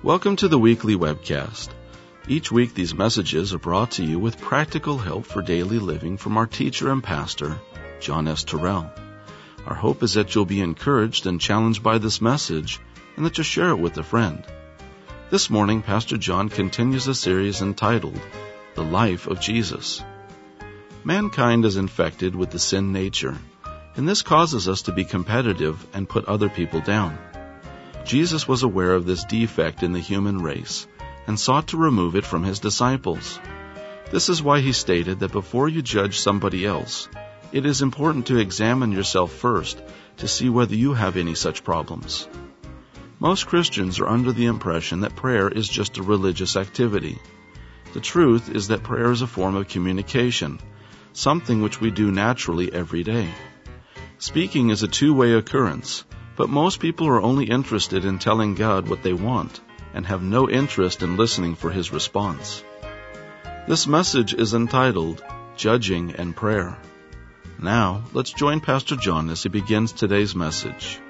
Welcome to the weekly webcast. Each week these messages are brought to you with practical help for daily living from our teacher and pastor, John S. Terrell. Our hope is that you'll be encouraged and challenged by this message and that you'll share it with a friend. This morning, Pastor John continues a series entitled, The Life of Jesus. Mankind is infected with the sin nature, and this causes us to be competitive and put other people down. Jesus was aware of this defect in the human race and sought to remove it from his disciples. This is why he stated that before you judge somebody else, it is important to examine yourself first to see whether you have any such problems. Most Christians are under the impression that prayer is just a religious activity. The truth is that prayer is a form of communication, something which we do naturally every day. Speaking is a two-way occurrence, but most people are only interested in telling God what they want and have no interest in listening for His response. This message is entitled, Judging and Prayer. Now, let's join Pastor John as he begins today's message.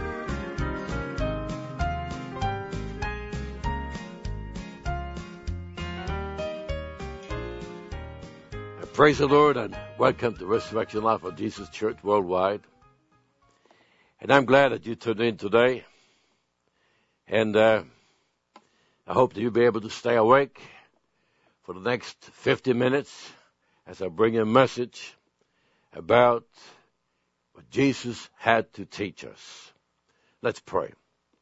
Praise the Lord and welcome to Resurrection Life of Jesus Church Worldwide. And I'm glad that you tuned in today. And I hope that you'll be able to stay awake for the next 50 minutes as I bring you a message about what Jesus had to teach us. Let's pray.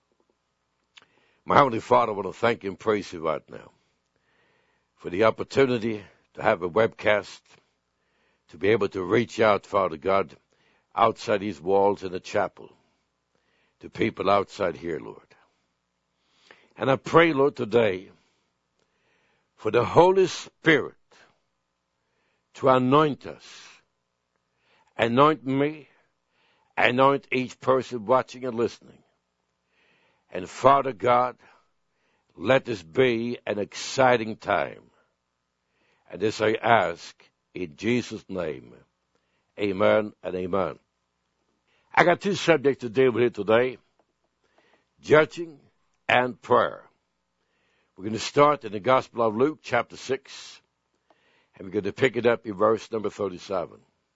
My Heavenly Father, I want to thank you and praise you right now for the opportunity to have a webcast, to be able to reach out, Father God, outside these walls in the chapel, to people outside here, Lord. And I pray, Lord, today for the Holy Spirit to anoint us, anoint me, anoint each person watching and listening. And Father God, let this be an exciting time. And this I ask in Jesus' name. Amen and amen. I got two subjects to deal with here today. Judging and prayer. We're going to start in the Gospel of Luke, chapter 6. And we're going to pick it up in verse number 37.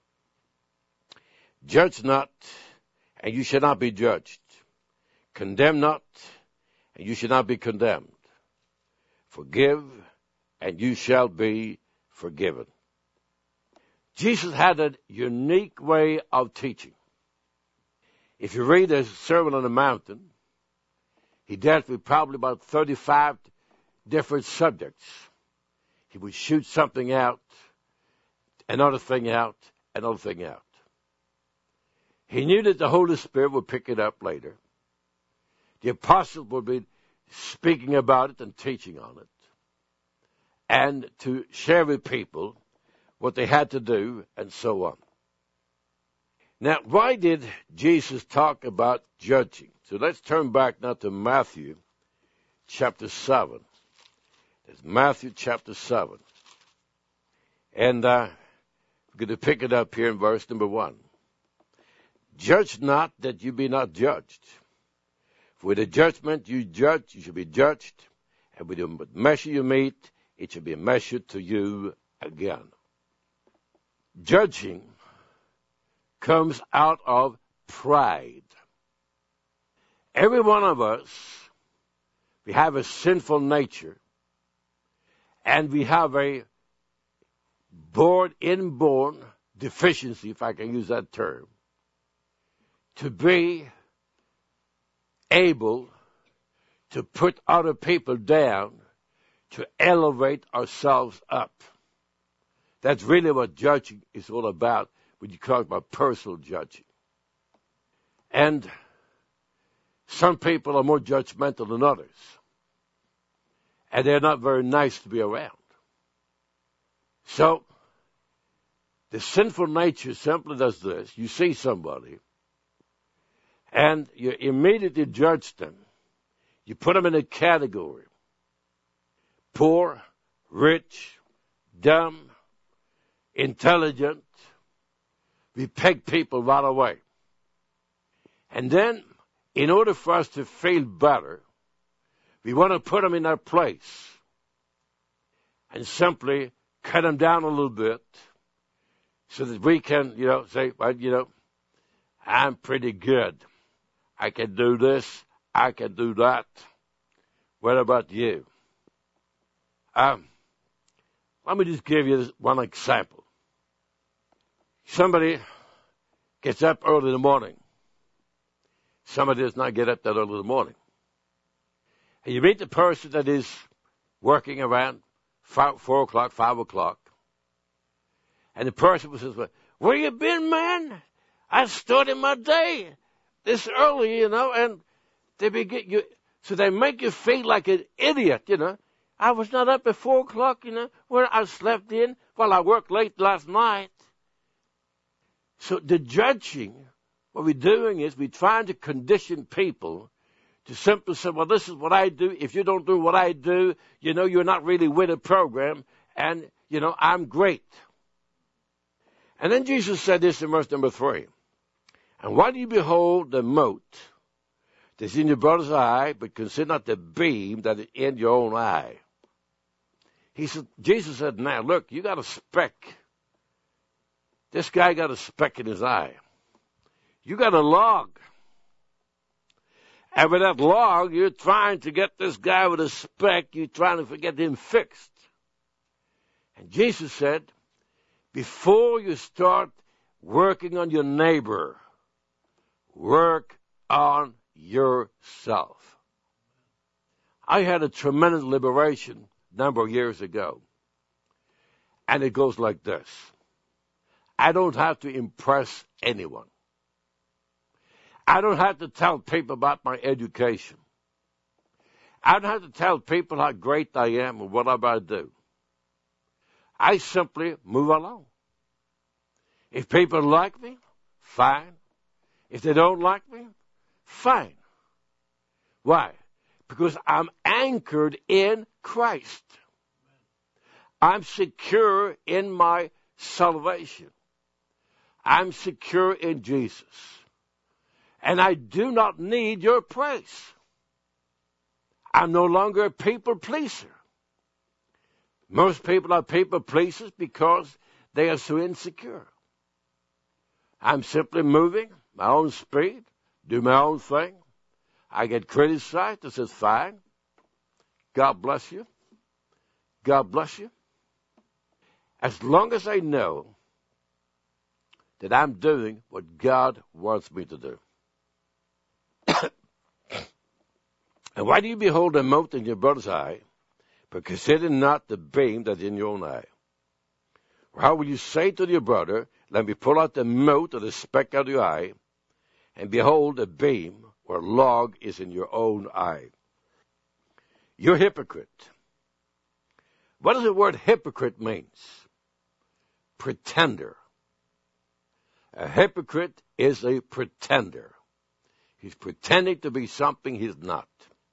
Judge not, and you shall not be judged. Condemn not, and you shall not be condemned. Forgive, and you shall be forgiven. Jesus had a unique way of teaching. If you read the Sermon on the Mountain, he dealt with probably about 35 different subjects. He would shoot something out, another thing out, another thing out. He knew that the Holy Spirit would pick it up later. The apostles would be speaking about it and teaching on it, and to share with people what they had to do, and so on. Now, why did Jesus talk about judging? So let's turn back now to Matthew chapter 7. There's Matthew chapter 7. And we're going to pick it up here in verse number 1. Judge not that you be not judged. For with the judgment you judge, you shall be judged. And with the measure you meet, it shall be measured to you again. Judging comes out of pride. Every one of us, we have a sinful nature, and we have a inborn deficiency, if I can use that term, to be able to put other people down, to elevate ourselves up. That's really what judging is all about when you talk about personal judging. And some people are more judgmental than others. And they're not very nice to be around. So, the sinful nature simply does this. You see somebody, and you immediately judge them. You put them in a category. Poor, rich, dumb, intelligent. We peg people right away. And then, in order for us to feel better, We want to put them in their place and simply cut them down a little bit so that we can, say, well, I'm pretty good. I can do this. I can do that. What about you? Let me just give you one example. Somebody gets up early in the morning. Somebody does not get up that early in the morning. And you meet the person that is working around 4 o'clock, 5 o'clock. And the person says, well, where you been, man? I started my day this early, and they begin you. So they make you feel like an idiot, I was not up at 4 o'clock, where I slept in while I worked late last night. So the judging, what we're doing is we're trying to condition people to simply say, well, this is what I do. If you don't do what I do, you're not really with the program, and, I'm great. And then Jesus said this in verse number 3. And why do you behold the mote that's in your brother's eye, but consider not the beam that is in your own eye? Jesus said, now, look, you got a speck. This guy got a speck in his eye. You got a log. And with that log, you're trying to get this guy with a speck, you're trying to get him fixed. And Jesus said, before you start working on your neighbor, work on yourself. I had a tremendous liberation a number of years ago. And it goes like this. I don't have to impress anyone. I don't have to tell people about my education. I don't have to tell people how great I am and what I'm about to do. I simply move along. If people like me, fine. If they don't like me, fine. Why? Because I'm anchored in Christ. I'm secure in my salvation. I'm secure in Jesus. And I do not need your praise. I'm no longer a people pleaser. Most people are people pleasers because they are so insecure. I'm simply moving my own speed, do my own thing. I get criticized. This is fine. God bless you. God bless you. As long as I know that I'm doing what God wants me to do. And why do you behold a mote in your brother's eye, but consider not the beam that's in your own eye? Or how will you say to your brother, let me pull out the mote or the speck out of your eye, and behold, a beam or log is in your own eye? You're a hypocrite. What does the word hypocrite mean? Pretender. A hypocrite is a pretender. He's pretending to be something he's not.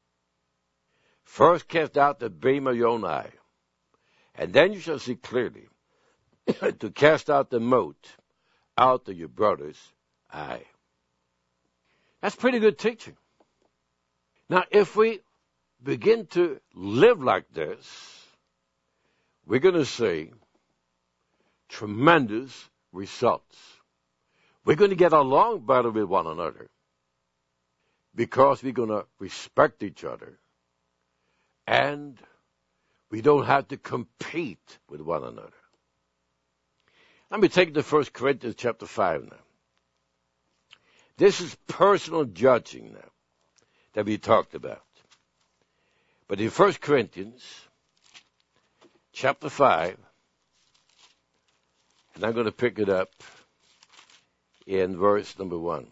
First cast out the beam of your own eye, and then you shall see clearly to cast out the mote out of your brother's eye. That's pretty good teaching. Now, if we begin to live like this, we're going to see tremendous results. We're going to get along better with one another because we're going to respect each other. And we don't have to compete with one another. Let me take the 1 Corinthians chapter 5 now. This is personal judging now that we talked about. But in 1 Corinthians chapter 5, and I'm going to pick it up in verse number 1.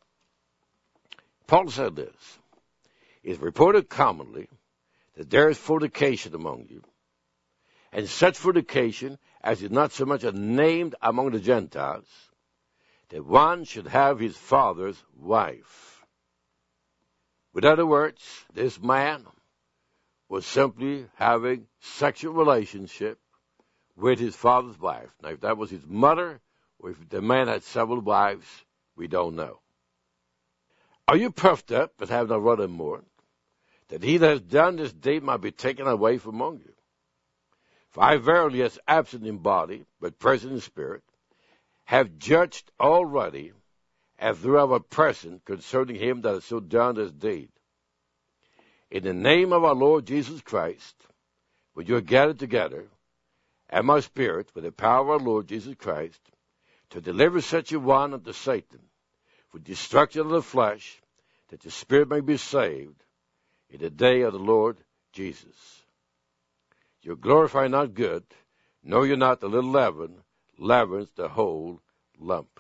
Paul said this, "It's reported commonly that there is fornication among you, and such fornication as is not so much as named among the Gentiles, that one should have his father's wife." With other words, this man was simply having sexual relationship with his father's wife. Now, if that was his mother, or if the man had several wives, we don't know. Are you puffed up but have not run more? that he that has done this deed might be taken away from among you. For I verily, as absent in body, but present in spirit, have judged already, as though I were present, concerning him that has so done this deed. In the name of our Lord Jesus Christ, when you are gathered together, and my spirit, with the power of our Lord Jesus Christ, to deliver such a one unto Satan, for destruction of the flesh, that the spirit may be saved in the day of the Lord Jesus. You glorify not good, know you not the little leaven leavens the whole lump.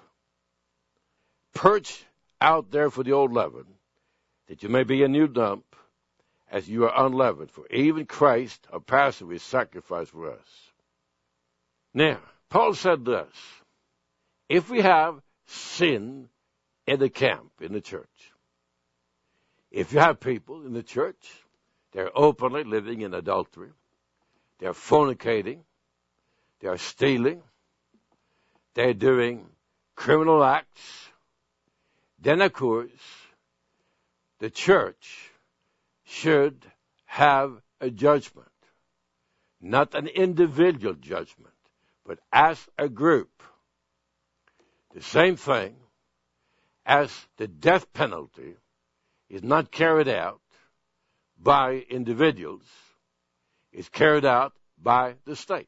Purge out therefore the old leaven, that you may be a new lump, as you are unleavened. For even Christ, our Passover, is sacrificed for us. Now, Paul said this: if we have sin in the camp, in the church, if you have people in the church, they're openly living in adultery, they're fornicating, they're stealing, they're doing criminal acts, then of course the church should have a judgment, not an individual judgment, but as a group. The same thing as the death penalty is not carried out by individuals, it's carried out by the state.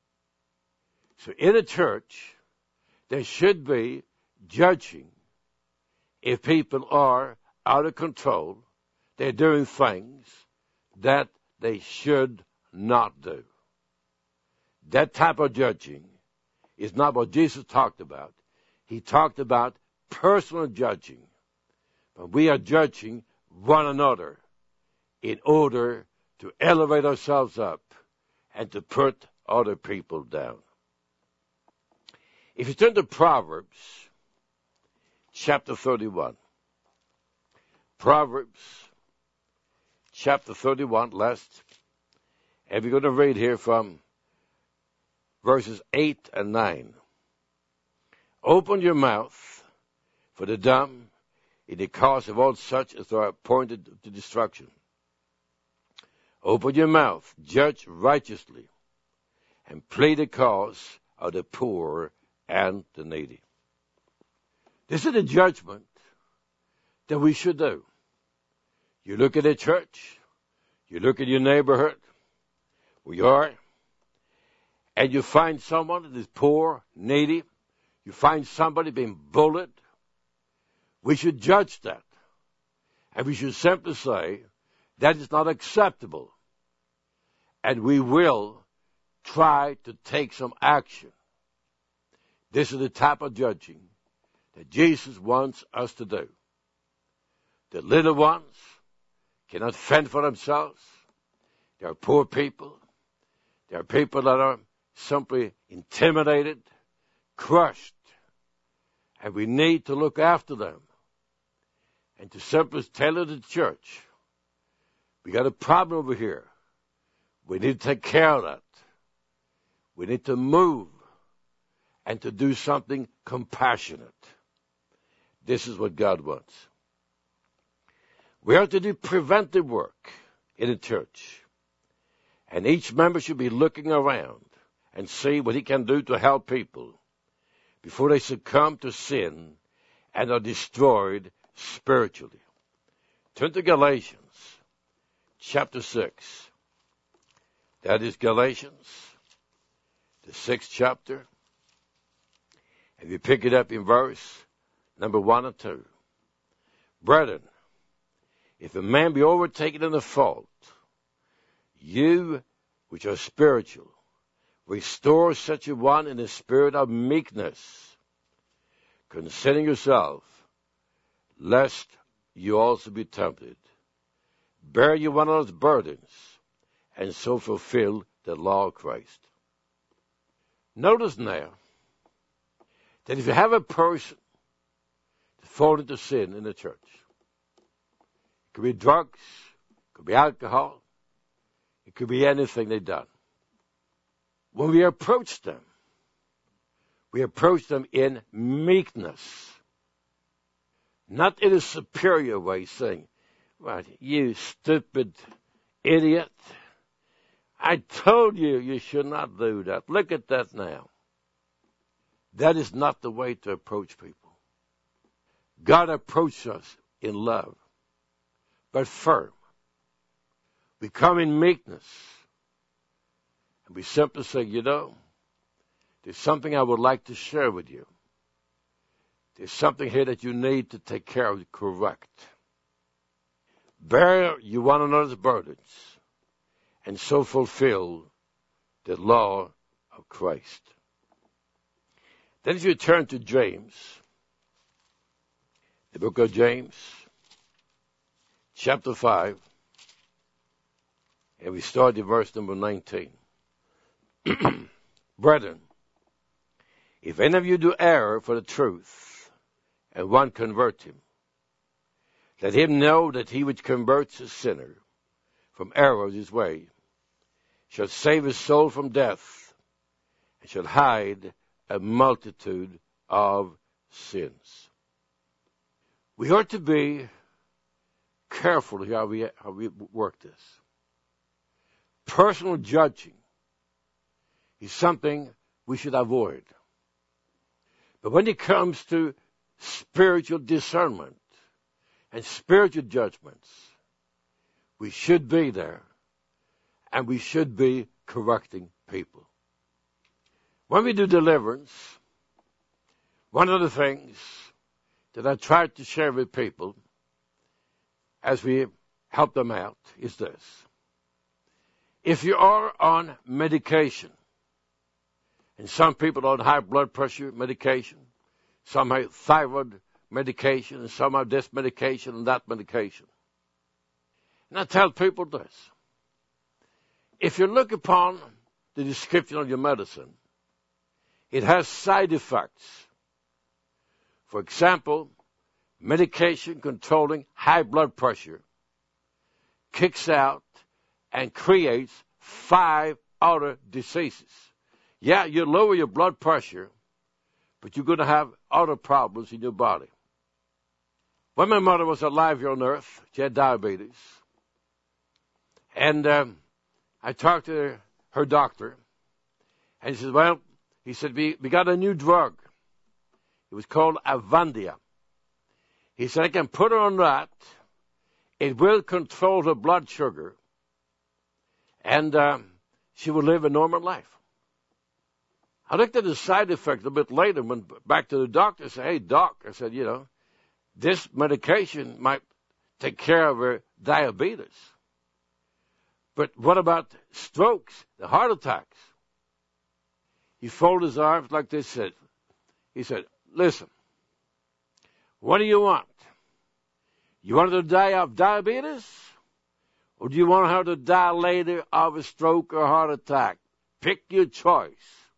So in a church, there should be judging if people are out of control, they're doing things that they should not do. That type of judging is not what Jesus talked about. He talked about personal judging. But we are judging one another in order to elevate ourselves up and to put other people down. If you turn to Proverbs chapter 31. Proverbs chapter 31, last. And we're going to read here from verses 8 and 9. Open your mouth for the dumb in the cause of all such as are appointed to destruction. Open your mouth, judge righteously, and plead the cause of the poor and the needy. This is the judgment that we should do. You look at a church, you look at your neighborhood, where you are, and you find someone that is poor, needy, you find somebody being bullied, we should judge that. And we should simply say, that is not acceptable. And we will try to take some action. This is the type of judging that Jesus wants us to do. The little ones cannot fend for themselves. There are poor people. There are people that are simply intimidated, crushed. And we need to look after them. And to simply tell the church, we got a problem over here. We need to take care of that. We need to move and to do something compassionate. This is what God wants. We are to do preventive work in a church. And each member should be looking around and see what he can do to help people before they succumb to sin and are destroyed spiritually. Turn to Galatians chapter 6. That is Galatians, the 6th chapter. And you pick it up in verse number 1 and 2. Brethren, if a man be overtaken in a fault, you which are spiritual, restore such a one in a spirit of meekness, considering yourself, lest you also be tempted. Bear you one another's burdens, and so fulfill the law of Christ. Notice now that if you have a person that falls into sin in the church, it could be drugs, it could be alcohol, it could be anything they've done. When we approach them in meekness, not in a superior way, saying, Right, you stupid idiot. I told you you should not do that. Look at that now. That is not the way to approach people. God approaches us in love, but firm. We come in meekness. And we simply say, there's something I would like to share with you. There's something here that you need to take care of, correct. Bear you one another's burdens, and so fulfill the law of Christ. Then if you turn to James, the book of James, chapter 5, and we start at verse number 19. Brethren, if any of you do err for the truth, and one convert him, let him know that he which converts a sinner from error of his way shall save his soul from death, and shall hide a multitude of sins. We ought to be careful how we work this. Personal judging is something we should avoid. But when it comes to spiritual discernment and spiritual judgments, we should be there, and we should be correcting people. When we do deliverance, one of the things that I try to share with people as we help them out is this. If you are on medication, and some people are on high blood pressure medication, some have thyroid medication, and some have this medication and that medication. And I tell people this. If you look upon the description of your medicine, it has side effects. For example, medication controlling high blood pressure kicks out and creates 5 other diseases. Yeah, you lower your blood pressure, but you're going to have other problems in your body. When my mother was alive here on earth, she had diabetes. And I talked to her doctor, and he said, we got a new drug. It was called Avandia. He said, I can put her on that. It will control her blood sugar, and she will live a normal life. I looked at the side effects a bit later, went back to the doctor and said, hey, doc, I said, this medication might take care of her diabetes. But what about strokes, the heart attacks? He folded his arms like this. He said, listen, what do you want? You want her to die of diabetes? Or do you want her to die later of a stroke or heart attack? Pick your choice.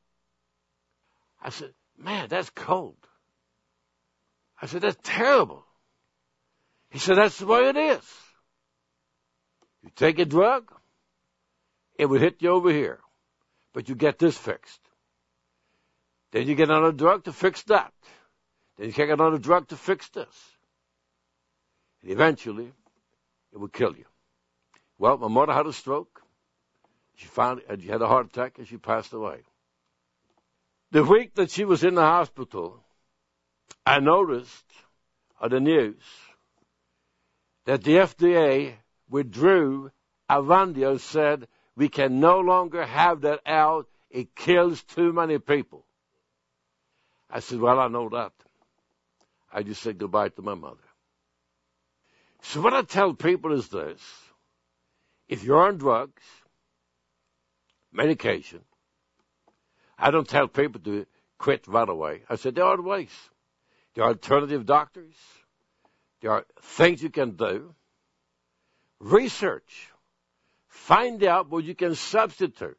I said, man, that's cold. I said, that's terrible. He said, that's the way it is. You take a drug, it will hit you over here, but you get this fixed. Then you get another drug to fix that. Then you take another drug to fix this. And eventually, it will kill you. Well, my mother had a stroke. She had a heart attack, and she passed away. The week that she was in the hospital, I noticed on the news that the FDA withdrew Avandia and said, we can no longer have that out. It kills too many people. I said, well, I know that. I just said goodbye to my mother. So what I tell people is this. If you're on drugs, medication, I don't tell people to quit right away. I said, there are ways. There are alternative doctors. There are things you can do. Research. Find out what you can substitute.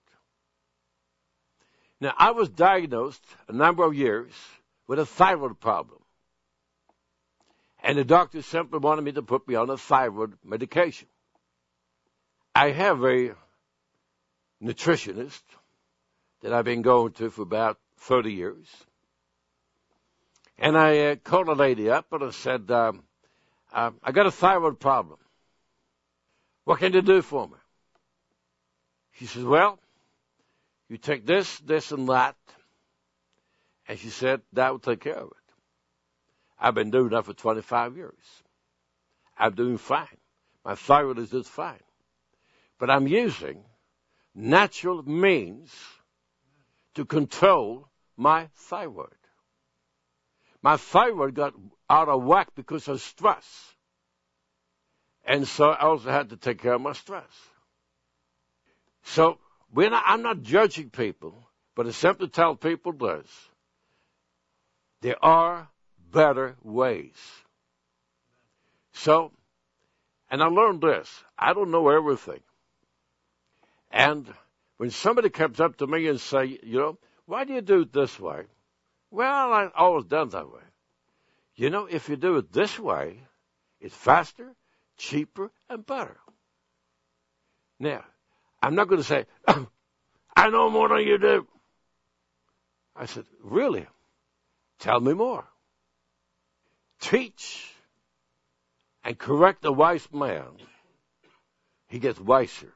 Now, I was diagnosed a number of years with a thyroid problem. And the doctor simply wanted me to put me on a thyroid medication. I have a nutritionist that I've been going to for about 30 years. And I called a lady up and I said, I got a thyroid problem. What can you do for me? She says, well, you take this, this, and that. And she said, that will take care of it. I've been doing that for 25 years. I'm doing fine. My thyroid is just fine. But I'm using natural means to control my thyroid. My thyroid got out of whack because of stress. And so I also had to take care of my stress. So I'm not judging people, but I simply tell people this. There are better ways. So, and I learned this. I don't know everything. And when somebody comes up to me and say, why do you do it this way? Well, I've always done that way. If you do it this way, it's faster, cheaper, and better. Now, I'm not going to say, I know more than you do. I said, really? Tell me more. Teach and correct a wise man. He gets wiser.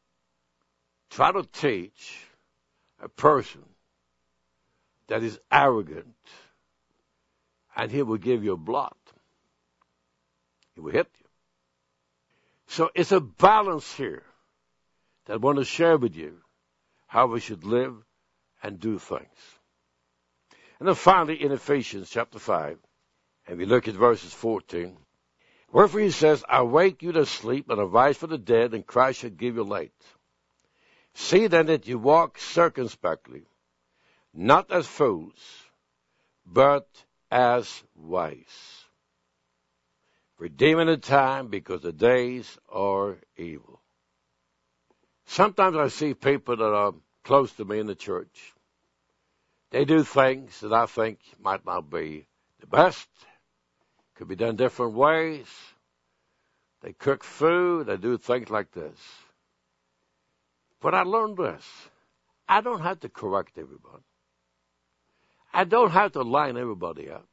Try to teach a person that is arrogant, and he will give you a blot. He will hit you. So it's a balance here that I want to share with you how we should live and do things. And then finally in Ephesians chapter 5, and we look at verses 14, wherefore he says, I wake you to sleep and arise from the dead, and Christ shall give you light. See then that you walk circumspectly, not as fools, but as wise, redeeming the time, because the days are evil. Sometimes I see people that are close to me in the church. They do things that I think might not be the best, could be done different ways. They cook food, they do things like this. But I learned this. I don't have to correct everybody. I don't have to line everybody up.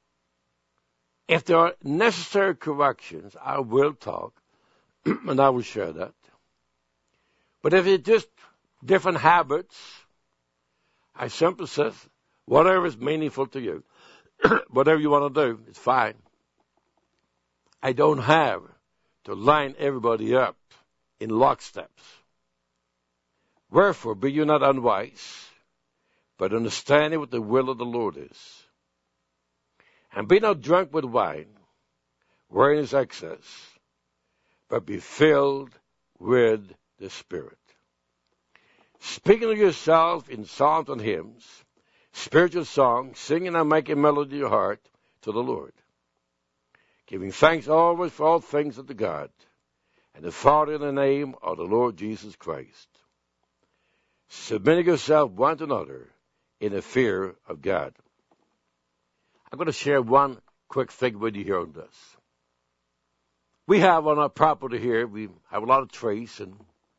If there are necessary corrections, I will talk, and I will share that. But if it's just different habits, I simply say, whatever is meaningful to you, whatever you want to do, it's fine. I don't have to line everybody up in locksteps. Wherefore, be you not unwise, but understanding what the will of the Lord is. And be not drunk with wine, wherein is excess, but be filled with the Spirit. Speaking of yourself in psalms and hymns, spiritual songs, singing and making melody in your heart to the Lord, giving thanks always for all things unto God, and the Father in the name of the Lord Jesus Christ, submitting yourself one to another in the fear of God. I'm going to share one quick thing with you here on this. We have on our property here, we have a lot of trees, and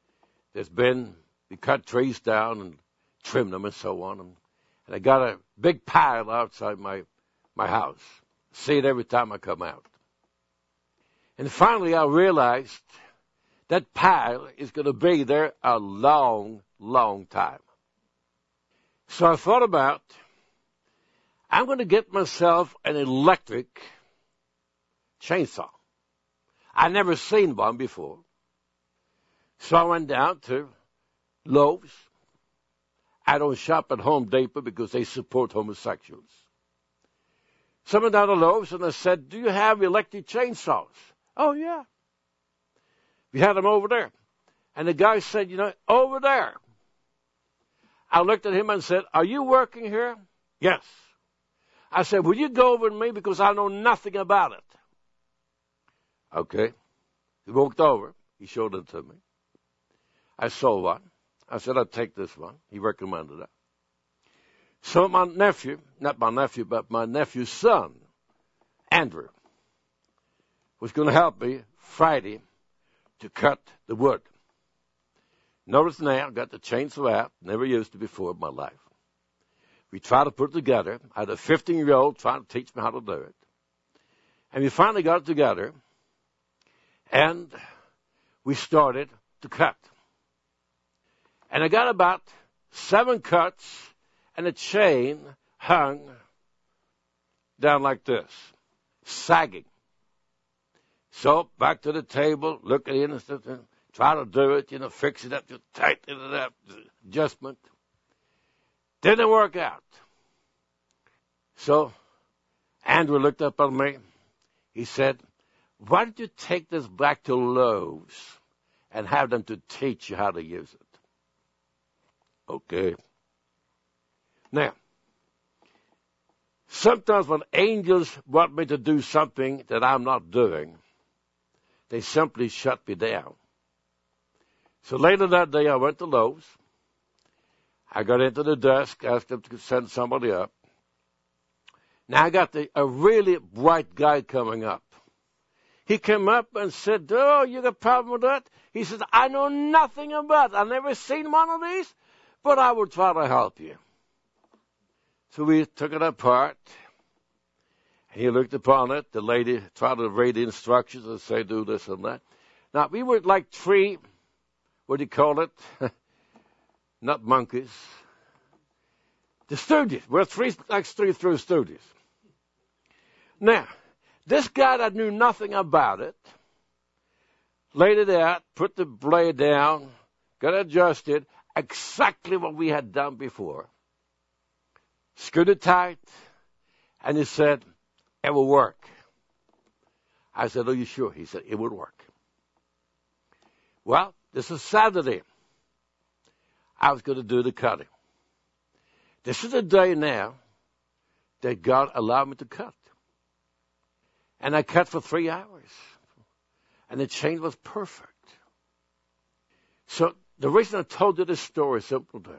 we cut trees down and trim them and so on. And I got a big pile outside my house. See it every time I come out. And finally I realized that pile is going to be there a long, long time. So I thought about, I'm going to get myself an electric chainsaw. I'd never seen one before. So I went down to Lowe's. I don't shop at Home Depot because they support homosexuals. So I went down to Lowe's and I said, do you have electric chainsaws? Oh, yeah. We had them over there. And the guy said, over there. I looked at him and said, are you working here? Yes. I said, will you go over with me because I know nothing about it? Okay. He walked over. He showed it to me. I saw one. I said, I'll take this one. He recommended it. So my nephew, not my nephew, but my nephew's son, Andrew, was going to help me Friday to cut the wood. Notice now, I got the chainsaw out. Never used it before in my life. We tried to put it together. I had a 15-year-old trying to teach me how to do it. And we finally got it together. And we started to cut. And I got about 7 cuts, and the chain hung down like this, sagging. So back to the table, look at it, try to do it, fix it up, just tighten it up, adjustment. Didn't work out. So Andrew looked up at me. He said, why don't you take this back to Lowe's and have them to teach you how to use it? Okay. Now, sometimes when angels want me to do something that I'm not doing, they simply shut me down. So later that day, I went to Lowe's. I got into the desk, asked them to send somebody up. Now I got a really bright guy coming up. He came up and said, oh, you got a problem with that? He said, I know nothing about it. I've never seen one of these, but I will try to help you. So we took it apart. And he looked upon it. The lady tried to read the instructions and say, do this and that. Now, we were like 3, what do you call it? Not monkeys. The stooges. We're 3 stooges. Now, this guy that knew nothing about it, laid it out, put the blade down, got it adjusted, exactly what we had done before. Screwed it tight, and he said, it will work. I said, are you sure? He said, it would work. Well, this is Saturday. I was going to do the cutting. This is the day now that God allowed me to cut. And I cut for 3 hours. And the chain was perfect. So the reason I told you this story is simple this.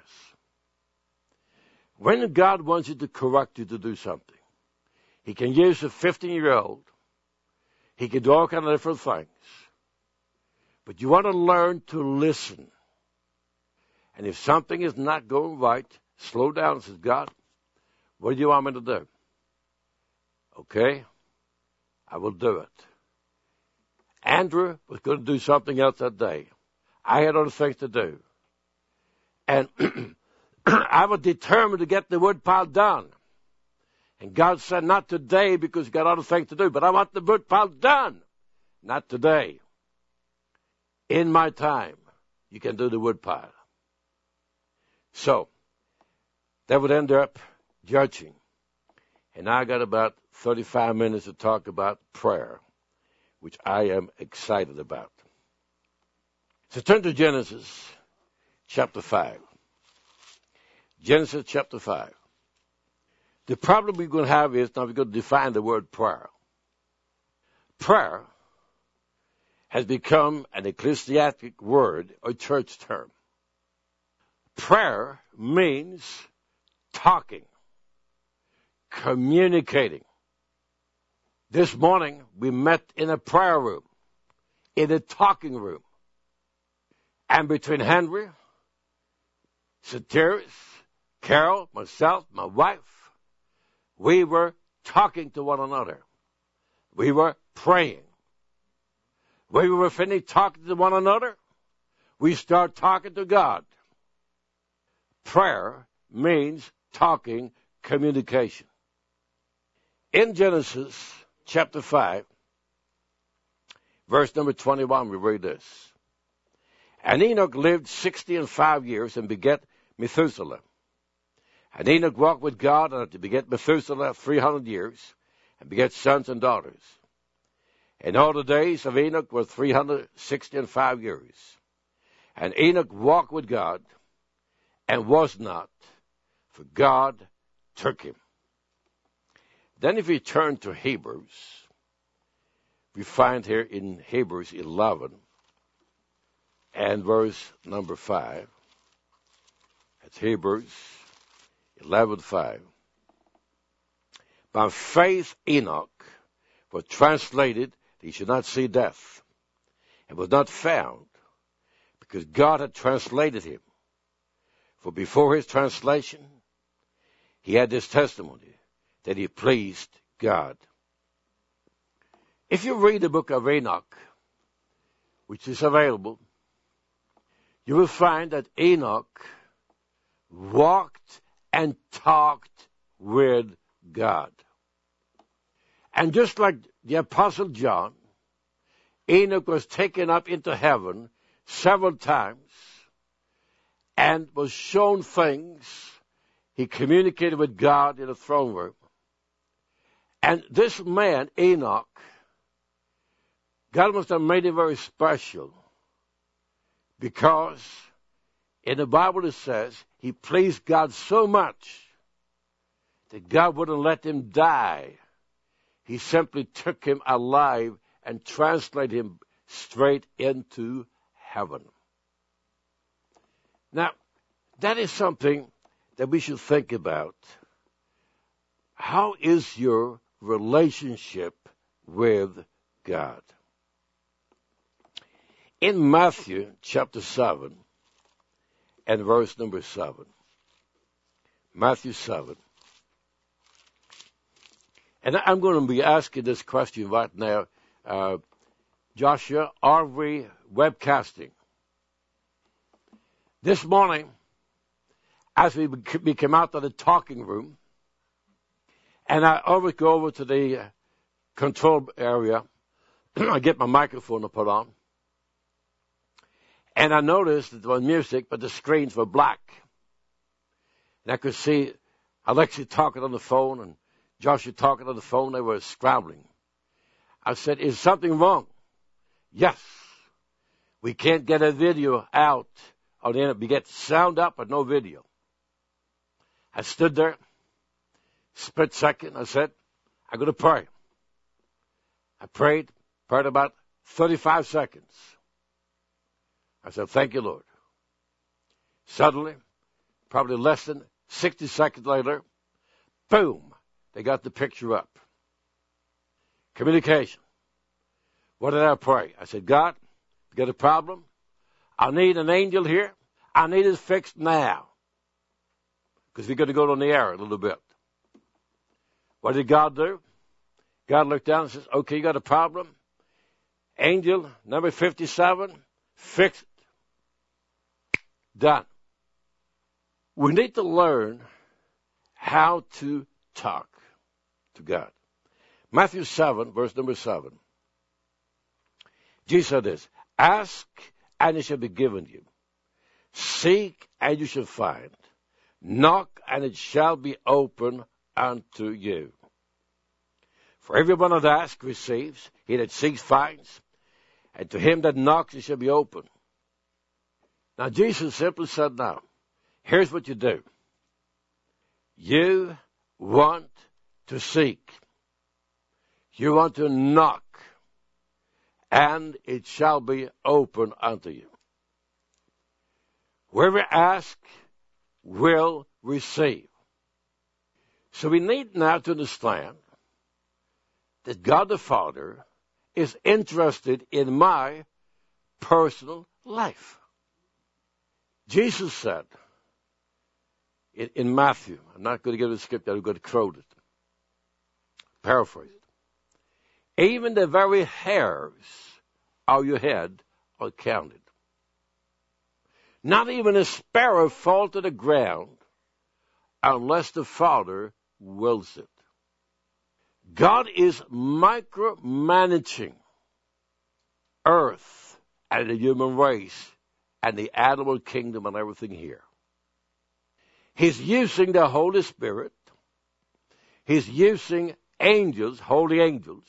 When God wants you to correct you to do something, He can use a 15-year-old. He can do all kinds of different things. But you want to learn to listen. And if something is not going right, slow down and say, God, what do you want me to do? Okay, I will do it. Andrew was going to do something else that day. I had other things to do. And I was determined to get the wood pile done. And God said, not today because you got other things to do, but I want the wood pile done. Not today. In my time, you can do the wood pile. So, that would end up judging. And I got about 35 minutes to talk about prayer, which I am excited about. So turn to Genesis chapter 5. Genesis chapter 5. The problem we're going to have is, now we're going to define the word prayer. Prayer has become an ecclesiastic word or church term. Prayer means talking, communicating. This morning, we met in a prayer room, in a talking room. And between Henry, Soteris, Carol, myself, my wife, we were talking to one another. We were praying. When we were finished talking to one another, we start talking to God. Prayer means talking, communication. In Genesis chapter 5, verse number 21, we read this. And Enoch lived 65 years and begat Methuselah. And Enoch walked with God and begat Methuselah 300 years and begat sons and daughters. And all the days of Enoch were 365 years. And Enoch walked with God and was not, for God took him. Then if we turn to Hebrews, we find here in Hebrews 11 and verse number 5. That's Hebrews 11:5. By faith Enoch was translated that he should not see death, and was not found, because God had translated him. For before his translation, he had this testimony, that he pleased God. If you read the book of Enoch, which is available, you will find that Enoch walked and talked with God. And just like the Apostle John, Enoch was taken up into heaven several times and was shown things. He communicated with God in the throne room. And this man, Enoch, God must have made him very special because in the Bible it says he pleased God so much that God wouldn't let him die. He simply took him alive and translated him straight into heaven. Now, that is something that we should think about. How is your relationship with God? In Matthew chapter 7 and verse number 7, Matthew 7, and I'm going to be asking this question right now. Joshua, are we webcasting? This morning, as we came out of the talking room, and I always go over to the control area, I get my microphone to put on, and I noticed that there was music, but the screens were black. And I could see Alexia talking on the phone and Joshua talking on the phone. They were scrambling. I said, is something wrong? Yes. We can't get a video out on the internet. We get sound up, but no video. I stood there, split second. I said, I'm going to pray. I prayed about 35 seconds. I said, thank you, Lord. Suddenly, probably less than 60 seconds later, boom, they got the picture up. Communication. What did I pray? I said, God, you got a problem? I need an angel here. I need it fixed now. Because we're going to go on the air a little bit. What did God do? God looked down and says, okay, you got a problem? Angel number 57, fix it. Done. We need to learn how to talk to God. Matthew 7, verse number 7. Jesus said this, ask and it shall be given you. Seek and you shall find. Knock and it shall be open unto you. For everyone that asks receives, he that seeks finds, and to him that knocks it shall be open. Now Jesus simply said, now, here's what you do. You want to seek. You want to knock, and it shall be open unto you. Whoever asks will receive. So we need now to understand that God the Father is interested in my personal life. Jesus said in Matthew, I'm not going to give the script, I'm going to quote it, paraphrase it. Even the very hairs of your head are counted. Not even a sparrow fall to the ground unless the Father wills it. God is micromanaging earth and the human race and the animal kingdom and everything here. He's using the Holy Spirit. He's using angels, holy angels,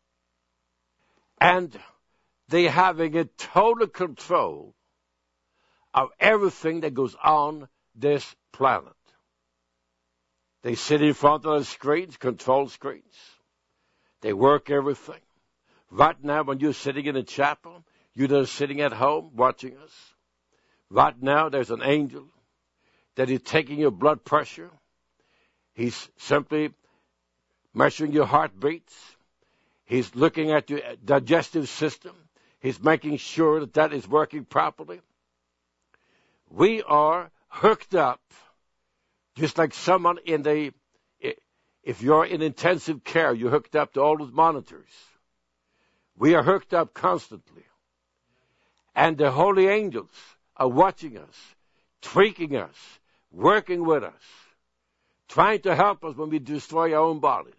and they're having a total control of everything that goes on this planet. They sit in front of the screens, control screens. They work everything. Right now, when you're sitting in a chapel, you're just sitting at home watching us. Right now, there's an angel that is taking your blood pressure. He's simply measuring your heartbeats. He's looking at your digestive system. He's making sure that that is working properly. We are hooked up, just like someone if you're in intensive care, you're hooked up to all those monitors. We are hooked up constantly. And the holy angels are watching us, tweaking us, working with us, trying to help us when we destroy our own bodies.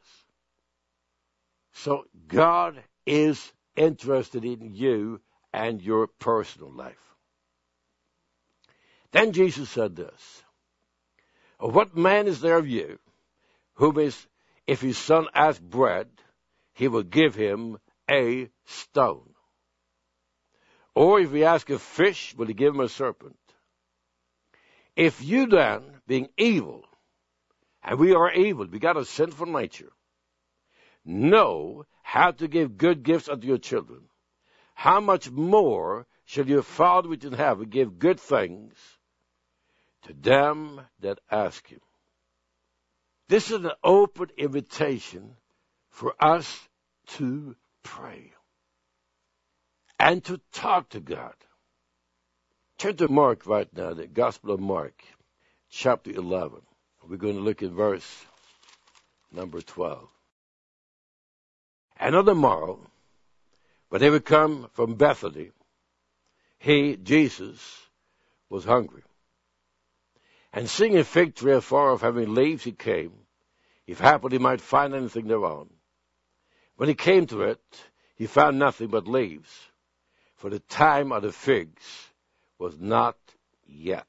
So God is interested in you and your personal life. Then Jesus said this, what man is there of you, whom is, if his son asks bread, he will give him a stone? Or if he asks a fish, will he give him a serpent? If you then, being evil, and we are evil, we got a sinful nature, know how to give good gifts unto your children, how much more shall your Father which in heaven give good things to them that ask him? This is an open invitation for us to pray and to talk to God. Turn to Mark right now, the Gospel of Mark, chapter 11. We're going to look at verse number 12. And on the morrow, when they would come from Bethany, he, Jesus, was hungry. And seeing a fig tree afar off having leaves, he came, if haply he might find anything thereon. When he came to it, he found nothing but leaves, for the time of the figs was not yet.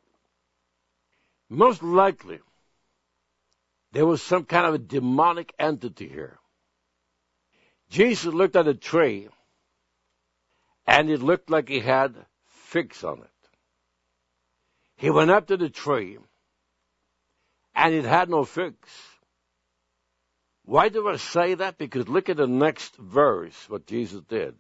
Most likely, there was some kind of a demonic entity here. Jesus looked at a tree, and it looked like it had figs on it. He went up to the tree, and it had no figs. Why do I say that? Because look at the next verse, what Jesus did.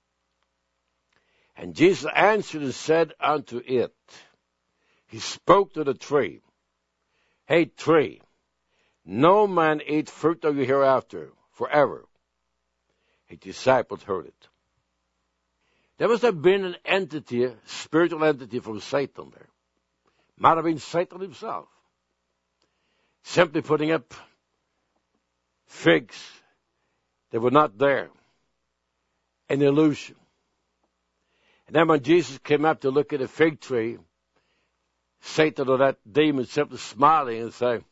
And Jesus answered and said unto it, he spoke to the tree, hey tree, no man eat fruit of you hereafter, forever. His disciples heard it. There must have been an entity, a spiritual entity from Satan there. Might have been Satan himself. Simply putting up figs that were not there. An illusion. And then when Jesus came up to look at a fig tree, Satan or that demon simply smiling and saying,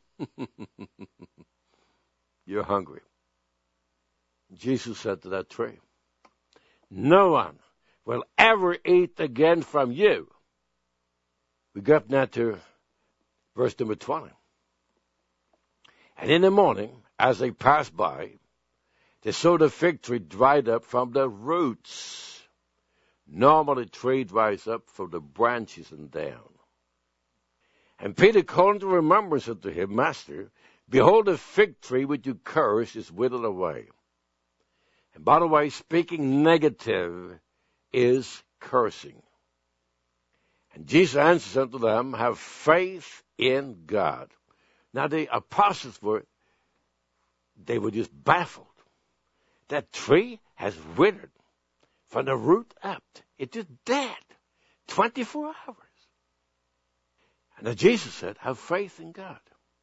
you're hungry. Jesus said to that tree, no one will ever eat again from you. We go up now to verse number 20. And in the morning, as they passed by, they saw the fig tree dried up from the roots. Normally, a tree dries up from the branches and down. And Peter called to remembrance unto him, Master, behold, the fig tree which you cursed is withered away. And by the way, speaking negative is cursing. And Jesus answers unto them, have faith in God. Now the apostles were just baffled. That tree has withered from the root up. It is dead. 24 hours. And then Jesus said, have faith in God.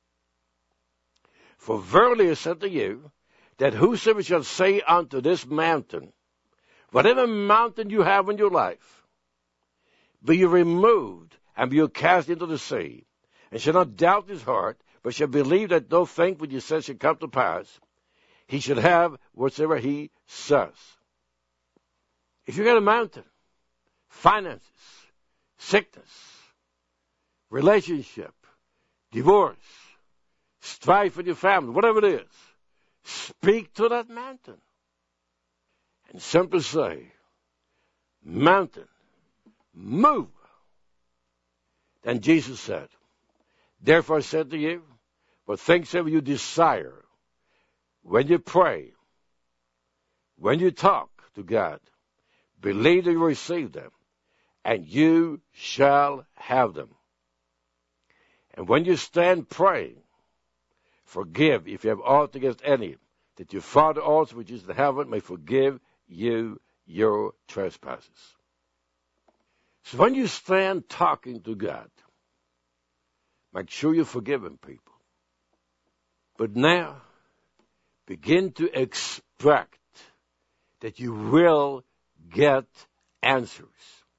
For verily I said to you, that whosoever shall say unto this mountain, whatever mountain you have in your life, be you removed and be you cast into the sea, and shall not doubt his heart, but shall believe that those things which he says shall come to pass, he should have whatsoever he says. If you got a mountain, finances, sickness, relationship, divorce, strife with your family, whatever it is, speak to that mountain and simply say, mountain, move. Then Jesus said, therefore I said to you, what things ever you desire, when you pray, when you talk to God, believe that you receive them, and you shall have them. And when you stand praying, forgive if you have aught against any, that your Father also which is in heaven may forgive you your trespasses. So when you stand talking to God, make sure you're forgiving people. But now, begin to expect that you will get answers.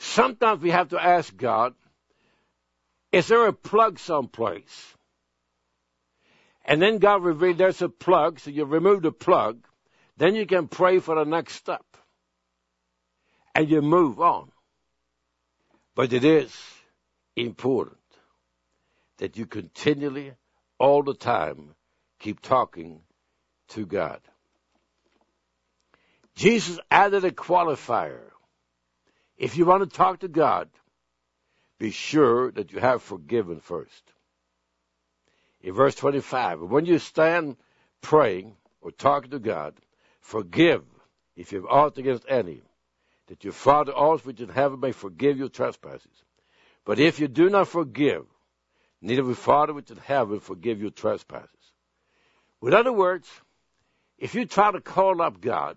Sometimes we have to ask God, is there a plug someplace? And then God revealed there's a plug, so you remove the plug. Then you can pray for the next step. And you move on. But it is important that you continually, all the time, keep talking to God. Jesus added a qualifier. If you want to talk to God, be sure that you have forgiven first. In verse 25, when you stand praying or talking to God, forgive if you have aught against any, that your Father also which in heaven may forgive your trespasses. But if you do not forgive, neither will your Father which in heaven forgive your trespasses. In other words, if you try to call up God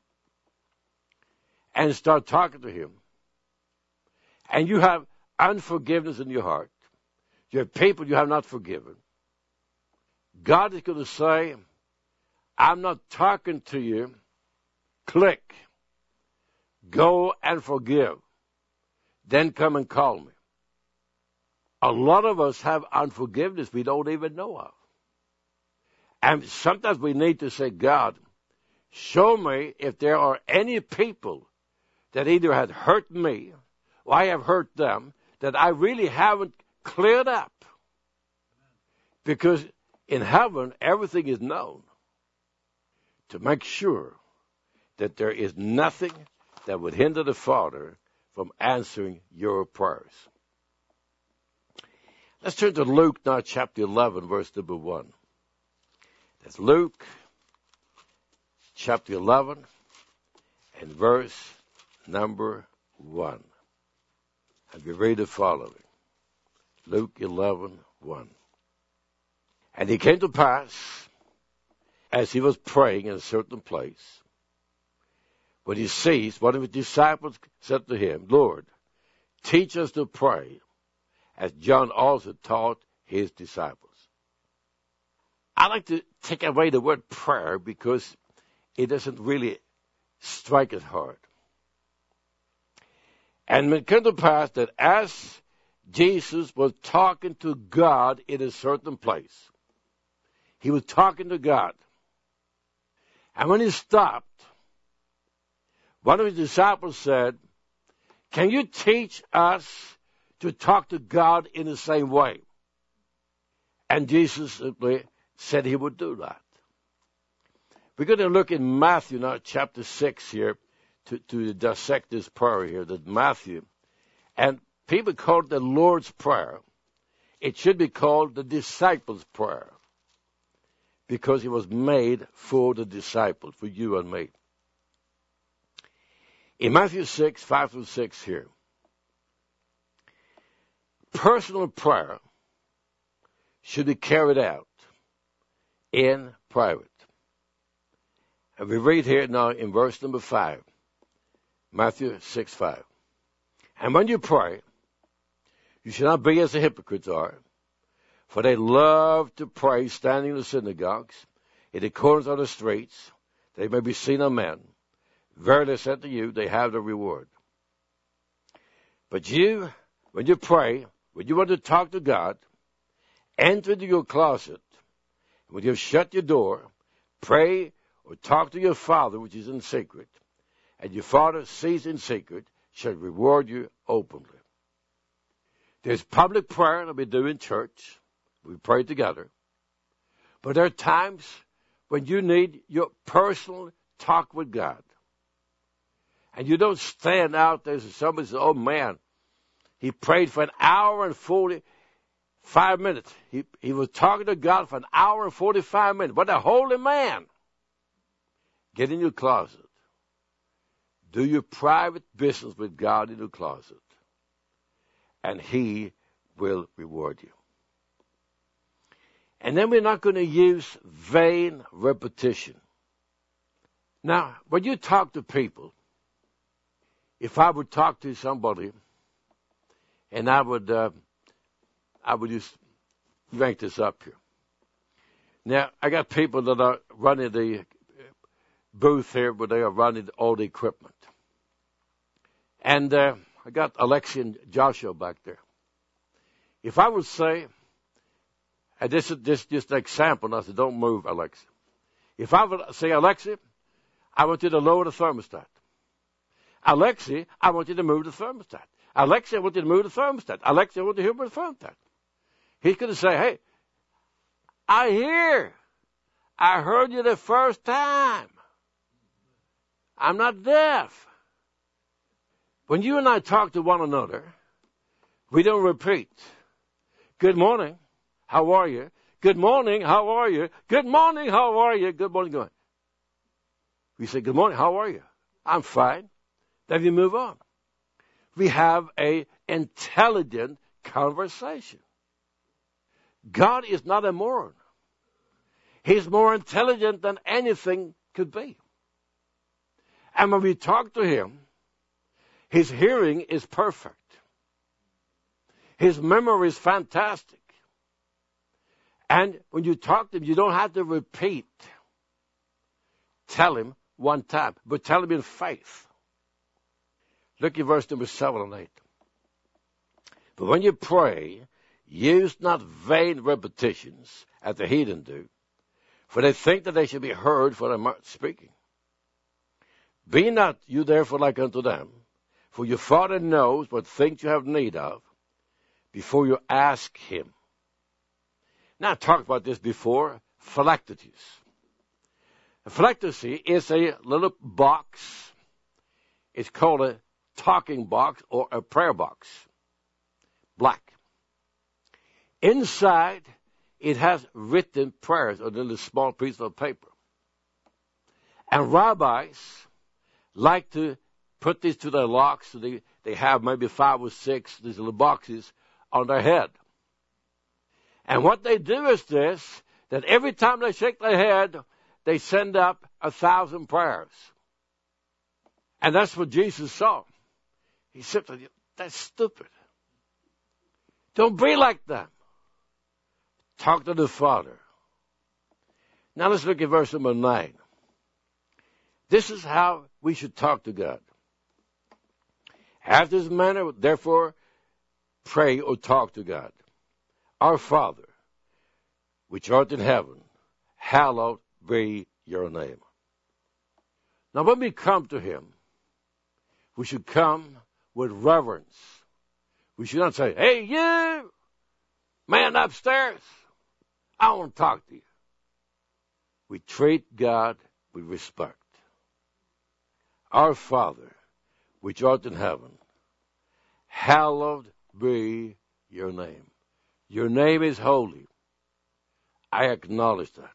and start talking to him, and you have unforgiveness in your heart, you have people you have not forgiven, God is going to say, I'm not talking to you. Click. Go and forgive. Then come and call me. A lot of us have unforgiveness we don't even know of. And sometimes we need to say, God, show me if there are any people that either had hurt me or I have hurt them that I really haven't cleared up. Because in heaven, everything is known. To make sure that there is nothing that would hinder the Father from answering your prayers. Let's turn to Luke now, chapter 11, verse number 1. That's Luke, chapter 11, and verse number 1. And we read the following. Luke 11, 1. And it came to pass, as he was praying in a certain place, when he ceased, one of his disciples said to him, Lord, teach us to pray, as John also taught his disciples. I like to take away the word prayer because it doesn't really strike it hard. And it came to pass that as Jesus was talking to God in a certain place, he was talking to God. And when he stopped, one of his disciples said, can you teach us to talk to God in the same way? And Jesus simply said he would do that. We're going to look in Matthew now, chapter 6 here, to dissect this prayer here, that Matthew, and people call it the Lord's Prayer. It should be called the disciples' prayer, because it was made for the disciples, for you and me. In Matthew 6, 5-6 here, personal prayer should be carried out in private. And we read here now in verse number 5, Matthew 6, 5. And when you pray, you should not be as the hypocrites are, for they love to pray standing in the synagogues, in the corners of the streets, they may be seen of men. Verily I say to you, they have the reward. But you, when you pray, when you want to talk to God, enter into your closet. When you have shut your door, pray or talk to your Father which is in secret, and your Father sees in secret shall reward you openly. There's public prayer that we do in church. We pray together. But there are times when you need your personal talk with God. And you don't stand out there and somebody says, oh man, he prayed for an hour and 45 minutes. He was talking to God for an hour and 45 minutes. What a holy man. Get in your closet. Do your private business with God in your closet. And he will reward you. And then we're not going to use vain repetition. Now, when you talk to people, if I would talk to somebody, and I would just rank this up here. Now, I got people that are running the booth here, but they are running all the equipment. And I got Alexi and Joshua back there. If I would say, and this is just an example, and I said, don't move, Alexi. If I would say, Alexi, I want you to lower the thermostat. Alexi, I want you to move the thermostat. Alexi, I want you to move the thermostat. Alexi, I want you to move the thermostat. He's going to say, hey, I hear. I heard you the first time. I'm not deaf. When you and I talk to one another, we don't repeat. Good morning. How are you? Good morning. How are you? Good morning. How are you? Good morning. Going. We say, good morning. How are you? I'm fine. Then we move on. We have an intelligent conversation. God is not a moron. He's more intelligent than anything could be. And when we talk to him, his hearing is perfect. His memory is fantastic. And when you talk to him, you don't have to repeat. Tell him one time, but tell him in faith. Look at verse number 7 and 8. But when you pray, use not vain repetitions, as the heathen do, for they think that they should be heard for their much speaking. Be not you therefore like unto them, for your Father knows what things you have need of, before you ask him. Now, I talked about this before, phylacteries. A phylactery is a little box. It's called a talking box or a prayer box. Black. Inside, it has written prayers on a little small piece of paper. And rabbis like to put these to their locks. So they have maybe 5 or 6 these little boxes on their head. And what they do is this, that every time they shake their head, they send up 1,000 prayers. And that's what Jesus saw. He said, that's stupid. Don't be like them. Talk to the Father. Now let's look at verse number 9. This is how we should talk to God. After this manner, therefore, pray or talk to God. Our Father, which art in heaven, hallowed be your name. Now when we come to him, we should come with reverence. We should not say, hey, you, man upstairs, I want to talk to you. We treat God with respect. Our Father, which art in heaven, hallowed be your name. Your name is holy. I acknowledge that.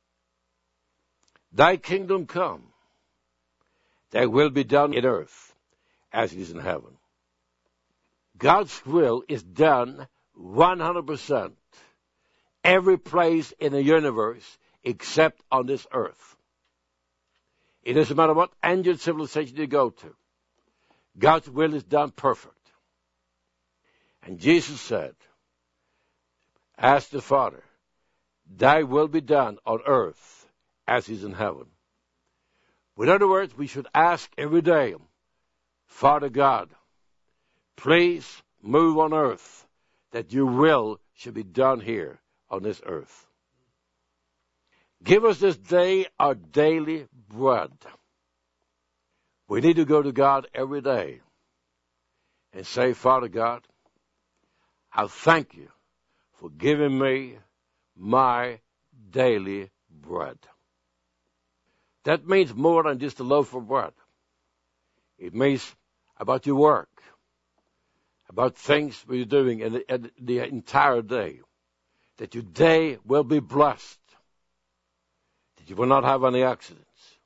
Thy kingdom come. Thy will be done in earth as it is in heaven. God's will is done 100% every place in the universe except on this earth. It doesn't matter what ancient civilization you go to. God's will is done perfect. And Jesus said, ask the Father, thy will be done on earth as is in heaven. In other words, we should ask every day, Father God, please move on earth that your will should be done here on this earth. Give us this day our daily bread. We need to go to God every day and say, Father God, I thank you for giving me my daily bread. That means more than just a loaf of bread. It means about your work, about things you're doing in the entire day, that your day will be blessed, that you will not have any accidents.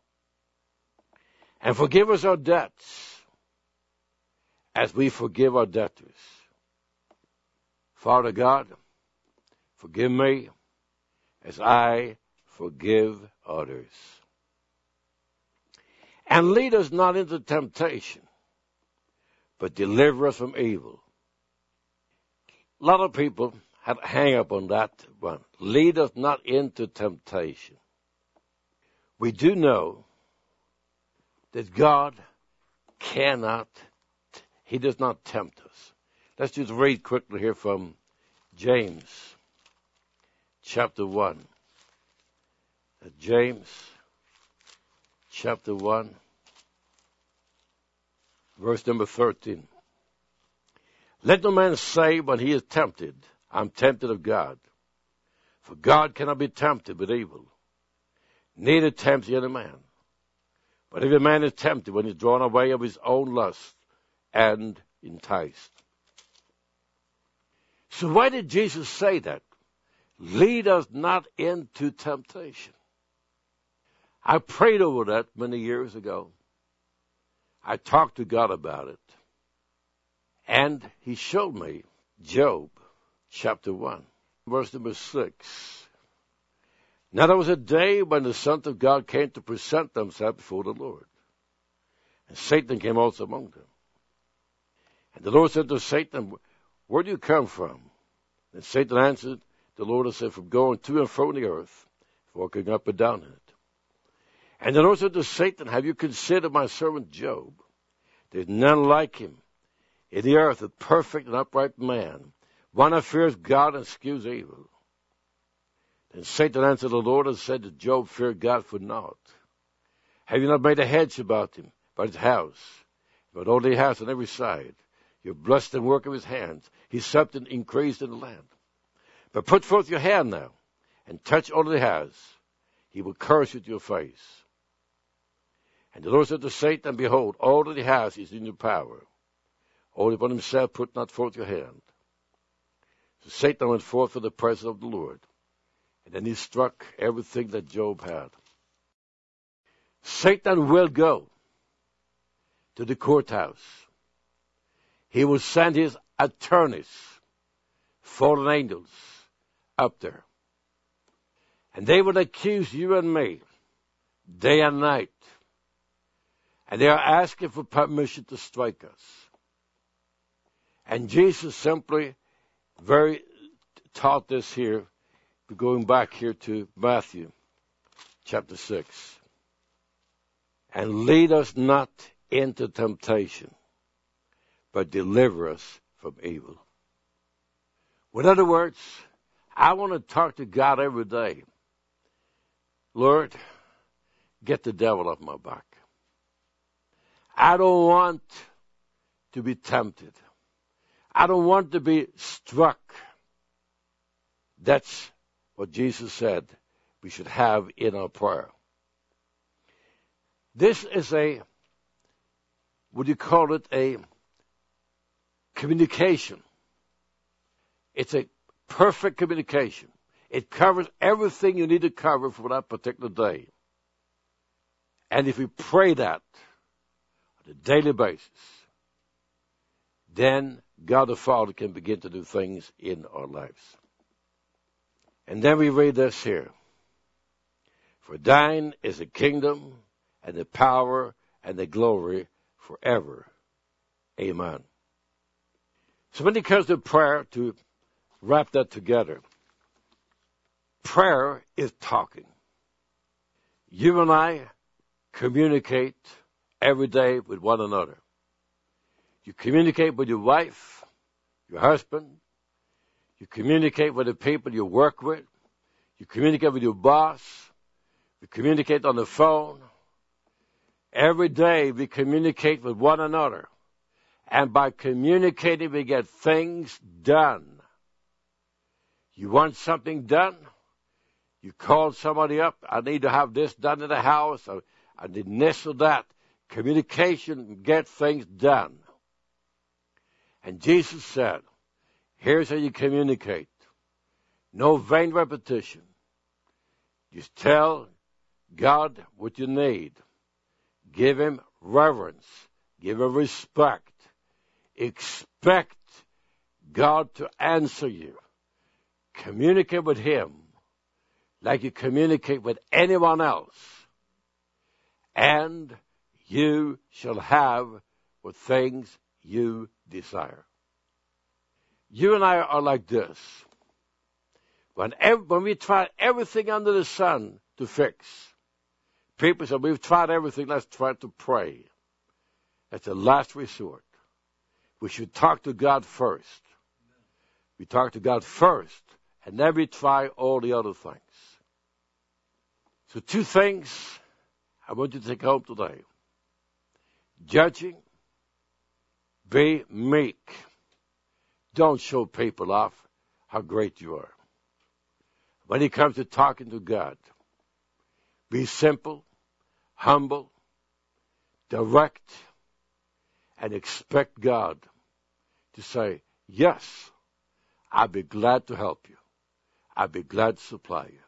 And forgive us our debts as we forgive our debtors. Father God, forgive me as I forgive others. And lead us not into temptation, but deliver us from evil. A lot of people have a hang up on that one. Lead us not into temptation. We do know that God cannot, He does not tempt us. Let's just read quickly here from James chapter 1. James chapter 1, verse number 13. Let no man say when he is tempted, I'm tempted of God. For God cannot be tempted with evil, neither tempts he any man. But if a man is tempted when he is drawn away of his own lust and enticed. So why did Jesus say that? Lead us not into temptation. I prayed over that many years ago. I talked to God about it. And he showed me Job chapter 1, verse number 6. Now there was a day when the sons of God came to present themselves before the Lord. And Satan came also among them. And the Lord said to Satan, where do you come from? And Satan answered the Lord and said, from going to and fro in the earth, walking up and down in it. And the Lord said to Satan, have you considered my servant Job? There's none like him in the earth, a perfect and upright man, one that fears God and eschews evil. Then Satan answered the Lord and said to Job, fear God for naught. Have you not made a hedge about him, about his house, about all he has on every side? You're blessed in the work of his hands. His substance increased in the land. But put forth your hand now, and touch all that he has. He will curse you to your face. And the Lord said to Satan, behold, all that he has is in your power. Only upon himself put not forth your hand. So Satan went forth from the presence of the Lord. And then he struck everything that Job had. Satan will go to the courthouse. He will send his attorneys, fallen angels, up there. And they will accuse you and me day and night. And they are asking for permission to strike us. And Jesus simply taught this here, going back here to Matthew chapter 6. And lead us not into temptation, but deliver us from evil. In other words, I want to talk to God every day. Lord, get the devil off my back. I don't want to be tempted. I don't want to be struck. That's what Jesus said we should have in our prayer. This is a communication. It's a perfect communication. It covers everything you need to cover for that particular day. And if we pray that on a daily basis, then God the Father can begin to do things in our lives. And then we read this here. For thine is the kingdom and the power and the glory forever. Amen. So when it comes to prayer, to wrap that together, prayer is talking. You and I communicate every day with one another. You communicate with your wife, your husband. You communicate with the people you work with. You communicate with your boss. You communicate on the phone. Every day we communicate with one another. And by communicating, we get things done. You want something done? You call somebody up. I need to have this done in the house. I need this or that. Communication gets things done. And Jesus said, here's how you communicate. No vain repetition. Just tell God what you need. Give him reverence. Give him respect. Expect God to answer you. Communicate with him like you communicate with anyone else. And you shall have what things you desire. You and I are like this. When we try everything under the sun to fix, people say, we've tried everything, let's try to pray. That's the last resort. we should talk to God first. We talk to God first, and then we try all the other things. So 2 things I want you to take home today. Judging, be meek. Don't show people off how great you are. When it comes to talking to God, be simple, humble, direct, and expect God to say, yes, I'll be glad to help you. I'll be glad to supply you.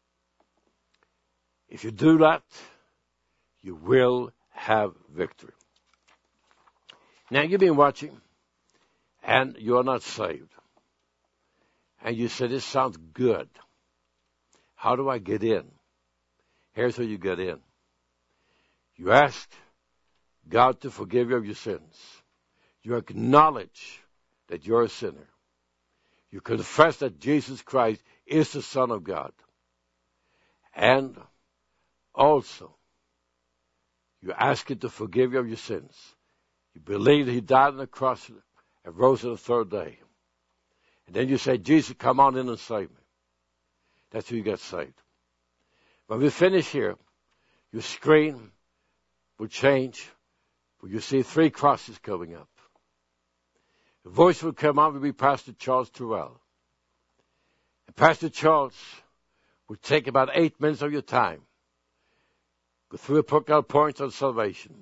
If you do that, you will have victory. Now, you've been watching, and you are not saved. And you say, this sounds good. How do I get in? Here's how you get in. You ask God to forgive you of your sins. You acknowledge that you're a sinner. You confess that Jesus Christ is the Son of God. And also, you ask Him to forgive you of your sins. You believe that He died on the cross and rose on the 3rd day. And then you say, Jesus, come on in and save me. That's how you get saved. When we finish here, your screen will change, but you see 3 crosses coming up. The voice will come on, will be Pastor Charles Terrell. And Pastor Charles will take about 8 minutes of your time, go through a book of points on salvation,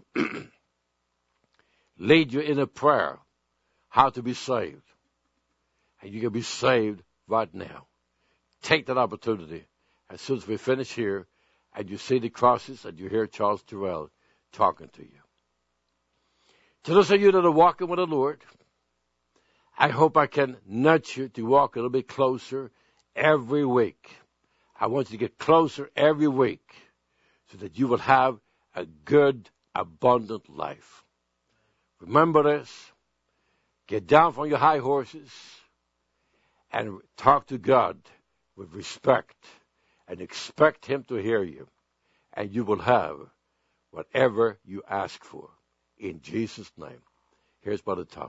lead you in a prayer, how to be saved. And you can be saved right now. Take that opportunity as soon as we finish here and you see the crosses and you hear Charles Terrell talking to you. To those of you that are walking with the Lord, I hope I can nudge you to walk a little bit closer every week. I want you to get closer every week so that you will have a good, abundant life. Remember this. Get down from your high horses and talk to God with respect and expect Him to hear you. And you will have whatever you ask for. In Jesus' name. Here's Brother Thomas.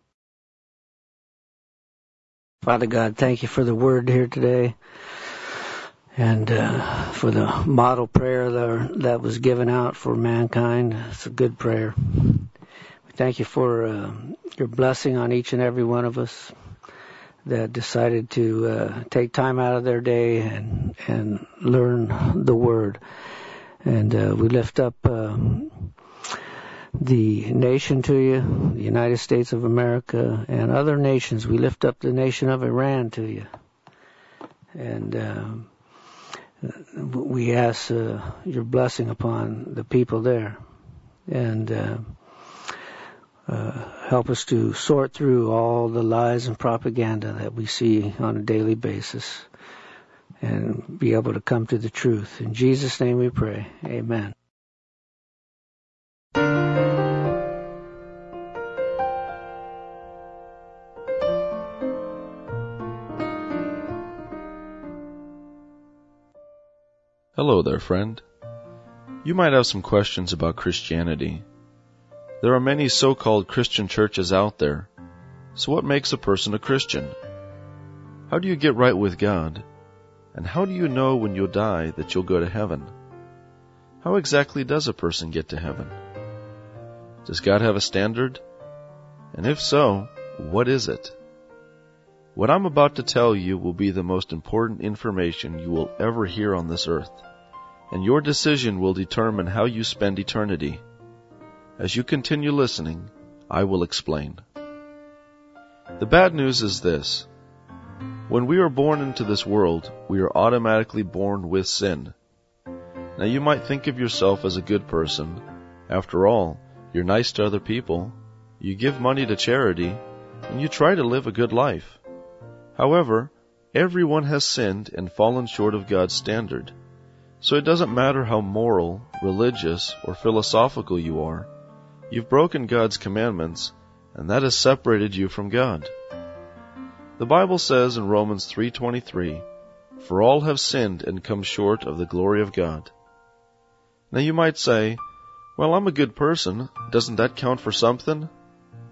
Father God, thank you for the word here today and for the model prayer that was given out for mankind. It's a good prayer. We thank you for your blessing on each and every one of us that decided to take time out of their day and learn the word. And we lift up the nation to you, the United States of America, and other nations. We lift up the nation of Iran to you. And we ask your blessing upon the people there. And help us to sort through all the lies and propaganda that we see on a daily basis and be able to come to the truth. In Jesus' name we pray. Amen. Hello there, friend. You might have some questions about Christianity. There are many so-called Christian churches out there. So what makes a person a Christian? How do you get right with God? And how do you know when you'll die that you'll go to heaven? How exactly does a person get to heaven? Does God have a standard? And if so, what is it? What I'm about to tell you will be the most important information you will ever hear on this earth, and your decision will determine how you spend eternity. As you continue listening, I will explain. The bad news is this. When we are born into this world, we are automatically born with sin. Now you might think of yourself as a good person. After all, you're nice to other people, you give money to charity, and you try to live a good life. However, everyone has sinned and fallen short of God's standard. So it doesn't matter how moral, religious, or philosophical you are. You've broken God's commandments, and that has separated you from God. The Bible says in Romans 3:23, "For all have sinned and come short of the glory of God." Now you might say, "Well, I'm a good person. Doesn't that count for something?"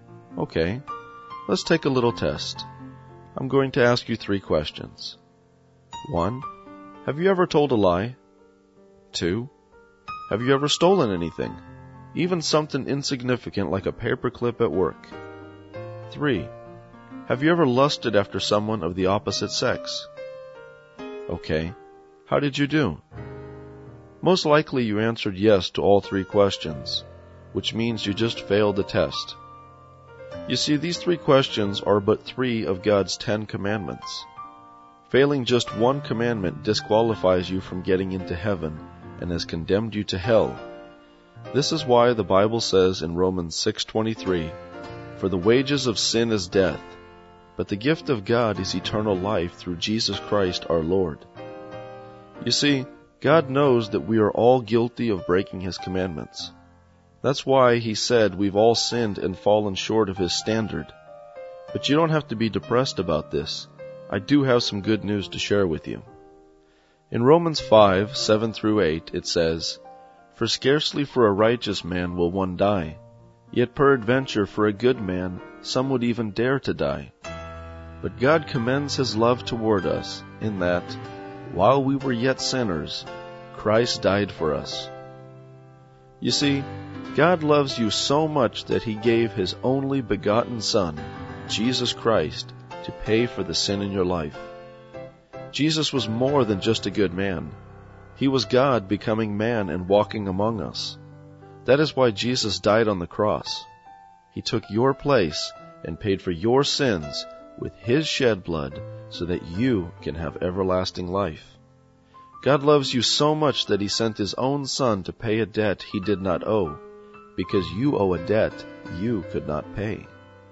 Okay, let's take a little test. I'm going to ask you 3 questions. 1. Have you ever told a lie? 2. Have you ever stolen anything? Even something insignificant like a paperclip at work? 3. Have you ever lusted after someone of the opposite sex? Okay, how did you do? Most likely you answered yes to all 3 questions, which means you just failed the test. You see, these 3 questions are but 3 of God's 10 commandments. Failing just one commandment disqualifies you from getting into heaven and has condemned you to hell. This is why the Bible says in Romans 6:23, "For the wages of sin is death, but the gift of God is eternal life through Jesus Christ our Lord." You see, God knows that we are all guilty of breaking His commandments. That's why He said we've all sinned and fallen short of His standard. But you don't have to be depressed about this. I do have some good news to share with you. In Romans 5:7-8, it says, "For scarcely for a righteous man will one die, yet peradventure for a good man some would even dare to die. But God commends His love toward us, in that, while we were yet sinners, Christ died for us." You see, God loves you so much that He gave His only begotten Son, Jesus Christ, to pay for the sin in your life. Jesus was more than just a good man. He was God becoming man and walking among us. That is why Jesus died on the cross. He took your place and paid for your sins with His shed blood so that you can have everlasting life. God loves you so much that He sent His own Son to pay a debt He did not owe, because you owe a debt you could not pay.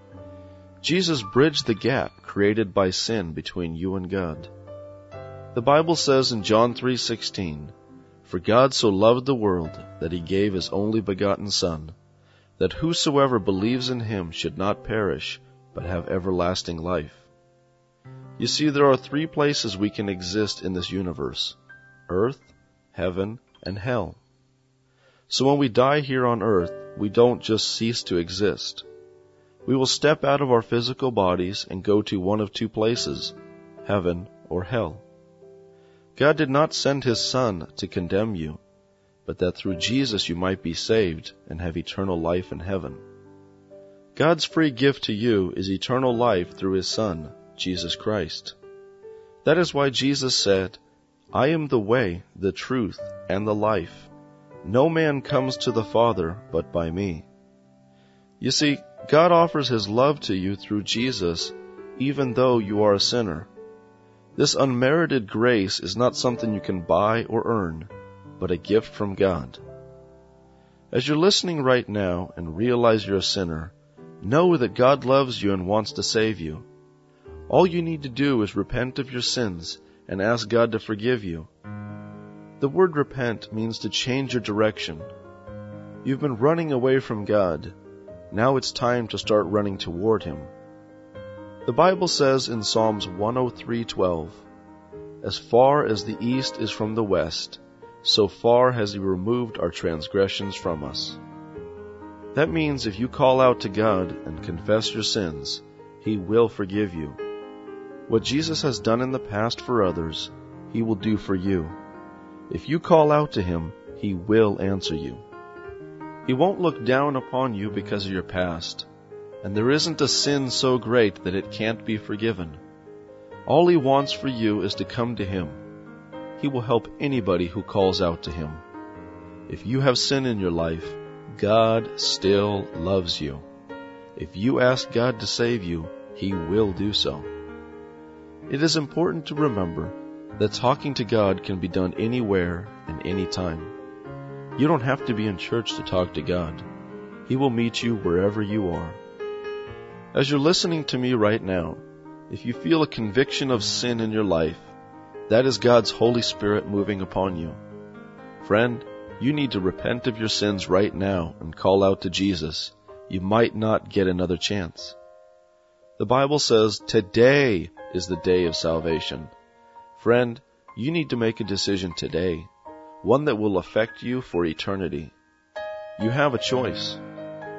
Jesus bridged the gap created by sin between you and God. The Bible says in John 3:16, "For God so loved the world that He gave His only begotten Son, that whosoever believes in Him should not perish, but have everlasting life." You see, there are 3 places we can exist in this universe: earth, heaven, and hell. So when we die here on earth, we don't just cease to exist. We will step out of our physical bodies and go to one of 2 places, heaven or hell. God did not send His Son to condemn you, but that through Jesus you might be saved and have eternal life in heaven. God's free gift to you is eternal life through His Son, Jesus Christ. That is why Jesus said, "I am the way, the truth, and the life. No man comes to the Father but by me." You see, God offers His love to you through Jesus, even though you are a sinner. This unmerited grace is not something you can buy or earn, but a gift from God. As you're listening right now and realize you're a sinner, know that God loves you and wants to save you. All you need to do is repent of your sins and ask God to forgive you. The word repent means to change your direction. You've been running away from God. Now it's time to start running toward Him. The Bible says in Psalms 103:12, "As far as the east is from the west, so far has He removed our transgressions from us." That means if you call out to God and confess your sins, He will forgive you. What Jesus has done in the past for others, He will do for you. If you call out to Him, He will answer you. He won't look down upon you because of your past, and there isn't a sin so great that it can't be forgiven. All He wants for you is to come to Him. He will help anybody who calls out to Him. If you have sin in your life, God still loves you. If you ask God to save you, He will do so. It is important to remember that talking to God can be done anywhere and anytime. You don't have to be in church to talk to God. He will meet you wherever you are. As you're listening to me right now, if you feel a conviction of sin in your life, that is God's Holy Spirit moving upon you. Friend, you need to repent of your sins right now and call out to Jesus. You might not get another chance. The Bible says today is the day of salvation. Friend, you need to make a decision today, one that will affect you for eternity. You have a choice.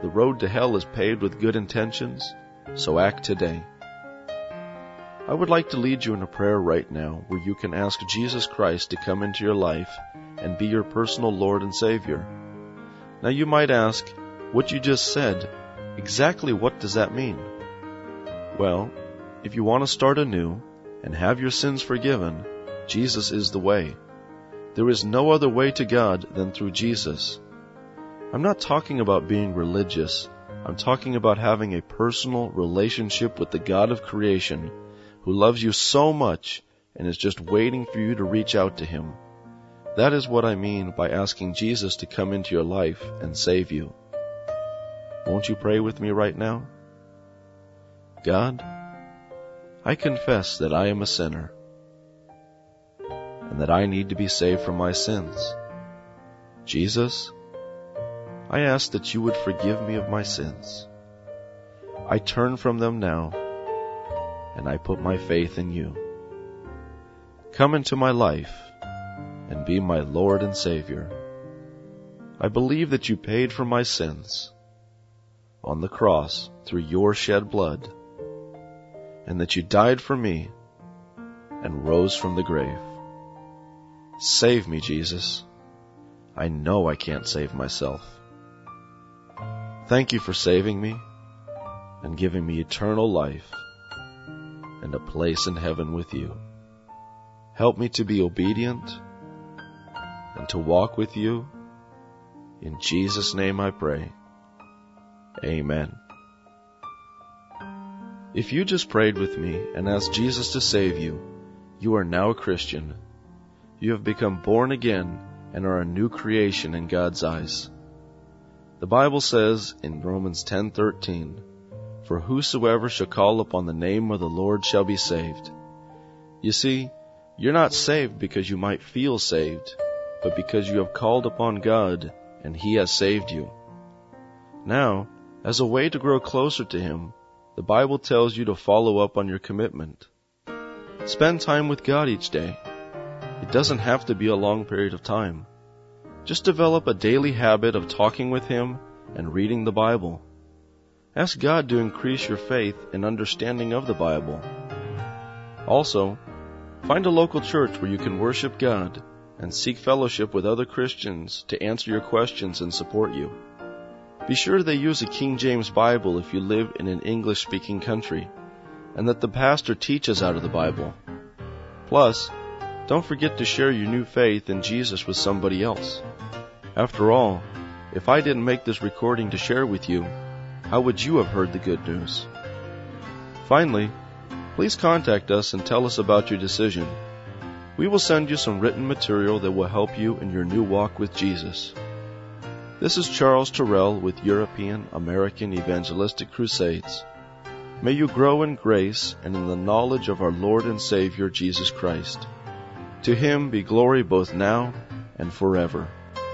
The road to hell is paved with good intentions, so act today. I would like to lead you in a prayer right now where you can ask Jesus Christ to come into your life and be your personal Lord and Savior. Now you might ask, what you just said, exactly what does that mean? Well, if you want to start anew and have your sins forgiven, Jesus is the way. There is no other way to God than through Jesus. I'm not talking about being religious. I'm talking about having a personal relationship with the God of creation who loves you so much and is just waiting for you to reach out to Him. That is what I mean by asking Jesus to come into your life and save you. Won't you pray with me right now? God, I confess that I am a sinner and that I need to be saved from my sins. Jesus, I ask that you would forgive me of my sins. I turn from them now, and I put my faith in you. Come into my life and be my Lord and Savior. I believe that you paid for my sins on the cross through your shed blood, and that you died for me and rose from the grave. Save me, Jesus. I know I can't save myself. Thank you for saving me and giving me eternal life and a place in heaven with you. Help me to be obedient and to walk with you. In Jesus' name I pray. Amen. If you just prayed with me and asked Jesus to save you, you are now a Christian. You have become born again and are a new creation in God's eyes. The Bible says in Romans 10:13, "For whosoever shall call upon the name of the Lord shall be saved." You see, you're not saved because you might feel saved, but because you have called upon God and He has saved you. Now, as a way to grow closer to Him, the Bible tells you to follow up on your commitment. Spend time with God each day. It doesn't have to be a long period of time. Just develop a daily habit of talking with Him and reading the Bible. Ask God to increase your faith and understanding of the Bible. Also, find a local church where you can worship God and seek fellowship with other Christians to answer your questions and support you. Be sure they use a King James Bible if you live in an English-speaking country, and that the pastor teaches out of the Bible. Plus, don't forget to share your new faith in Jesus with somebody else. After all, if I didn't make this recording to share with you, how would you have heard the good news? Finally, please contact us and tell us about your decision. We will send you some written material that will help you in your new walk with Jesus. This is Charles Terrell with European American Evangelistic Crusades. May you grow in grace and in the knowledge of our Lord and Savior Jesus Christ. To Him be glory both now and forever.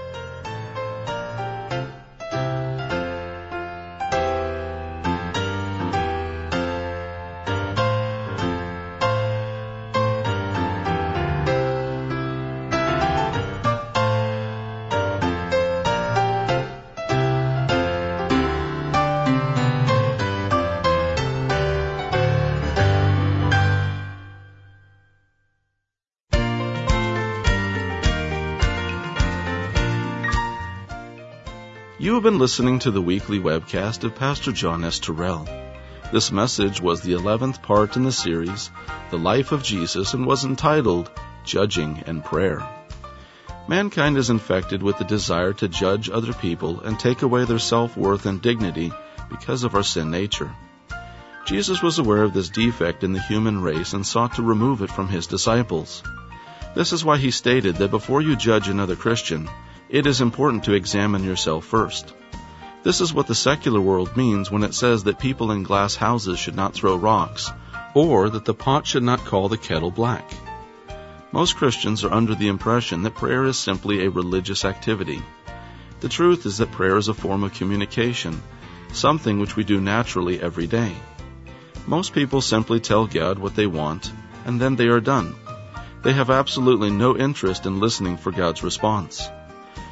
You have been listening to the weekly webcast of Pastor John S. Terrell. This message was the 11th part in the series, The Life of Jesus, and was entitled, Judging and Prayer. Mankind is infected with the desire to judge other people and take away their self-worth and dignity because of our sin nature. Jesus was aware of this defect in the human race and sought to remove it from His disciples. This is why He stated that before you judge another Christian, it is important to examine yourself first. This is what the secular world means when it says that people in glass houses should not throw rocks, or that the pot should not call the kettle black. Most Christians are under the impression that prayer is simply a religious activity. The truth is that prayer is a form of communication, something which we do naturally every day. Most people simply tell God what they want, and then they are done. They have absolutely no interest in listening for God's response.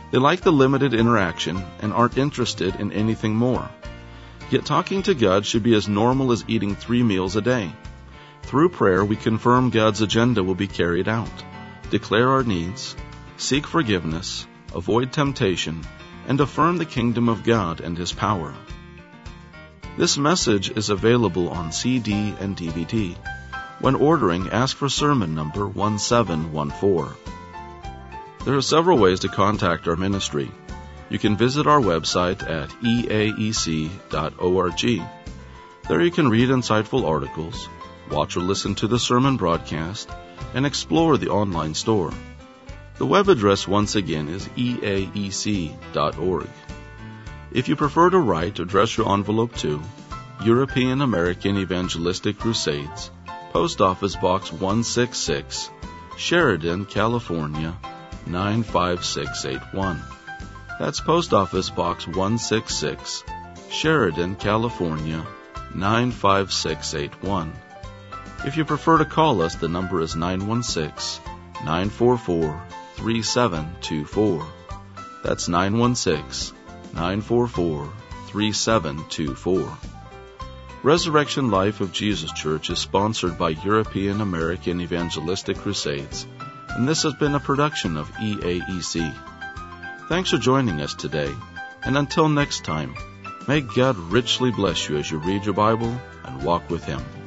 They like the limited interaction and aren't interested in anything more. Yet talking to God should be as normal as eating 3 meals a day. Through prayer, we confirm God's agenda will be carried out, declare our needs, seek forgiveness, avoid temptation, and affirm the kingdom of God and His power. This message is available on CD and DVD. When ordering, ask for sermon number 1714. There are several ways to contact our ministry. You can visit our website at eaec.org. There you can read insightful articles, watch or listen to the sermon broadcast, and explore the online store. The web address once again is eaec.org. If you prefer to write, address your envelope to European American Evangelistic Crusades, Post Office Box 166, Sheridan, California, 95681. That's Post Office Box 166, Sheridan, California, 95681. If you prefer to call us, the number is 916-944-3724. That's 916-944-3724. Resurrection Life of Jesus Church is sponsored by European American Evangelistic Crusades, and this has been a production of EAEC. Thanks for joining us today, and until next time, may God richly bless you as you read your Bible and walk with Him.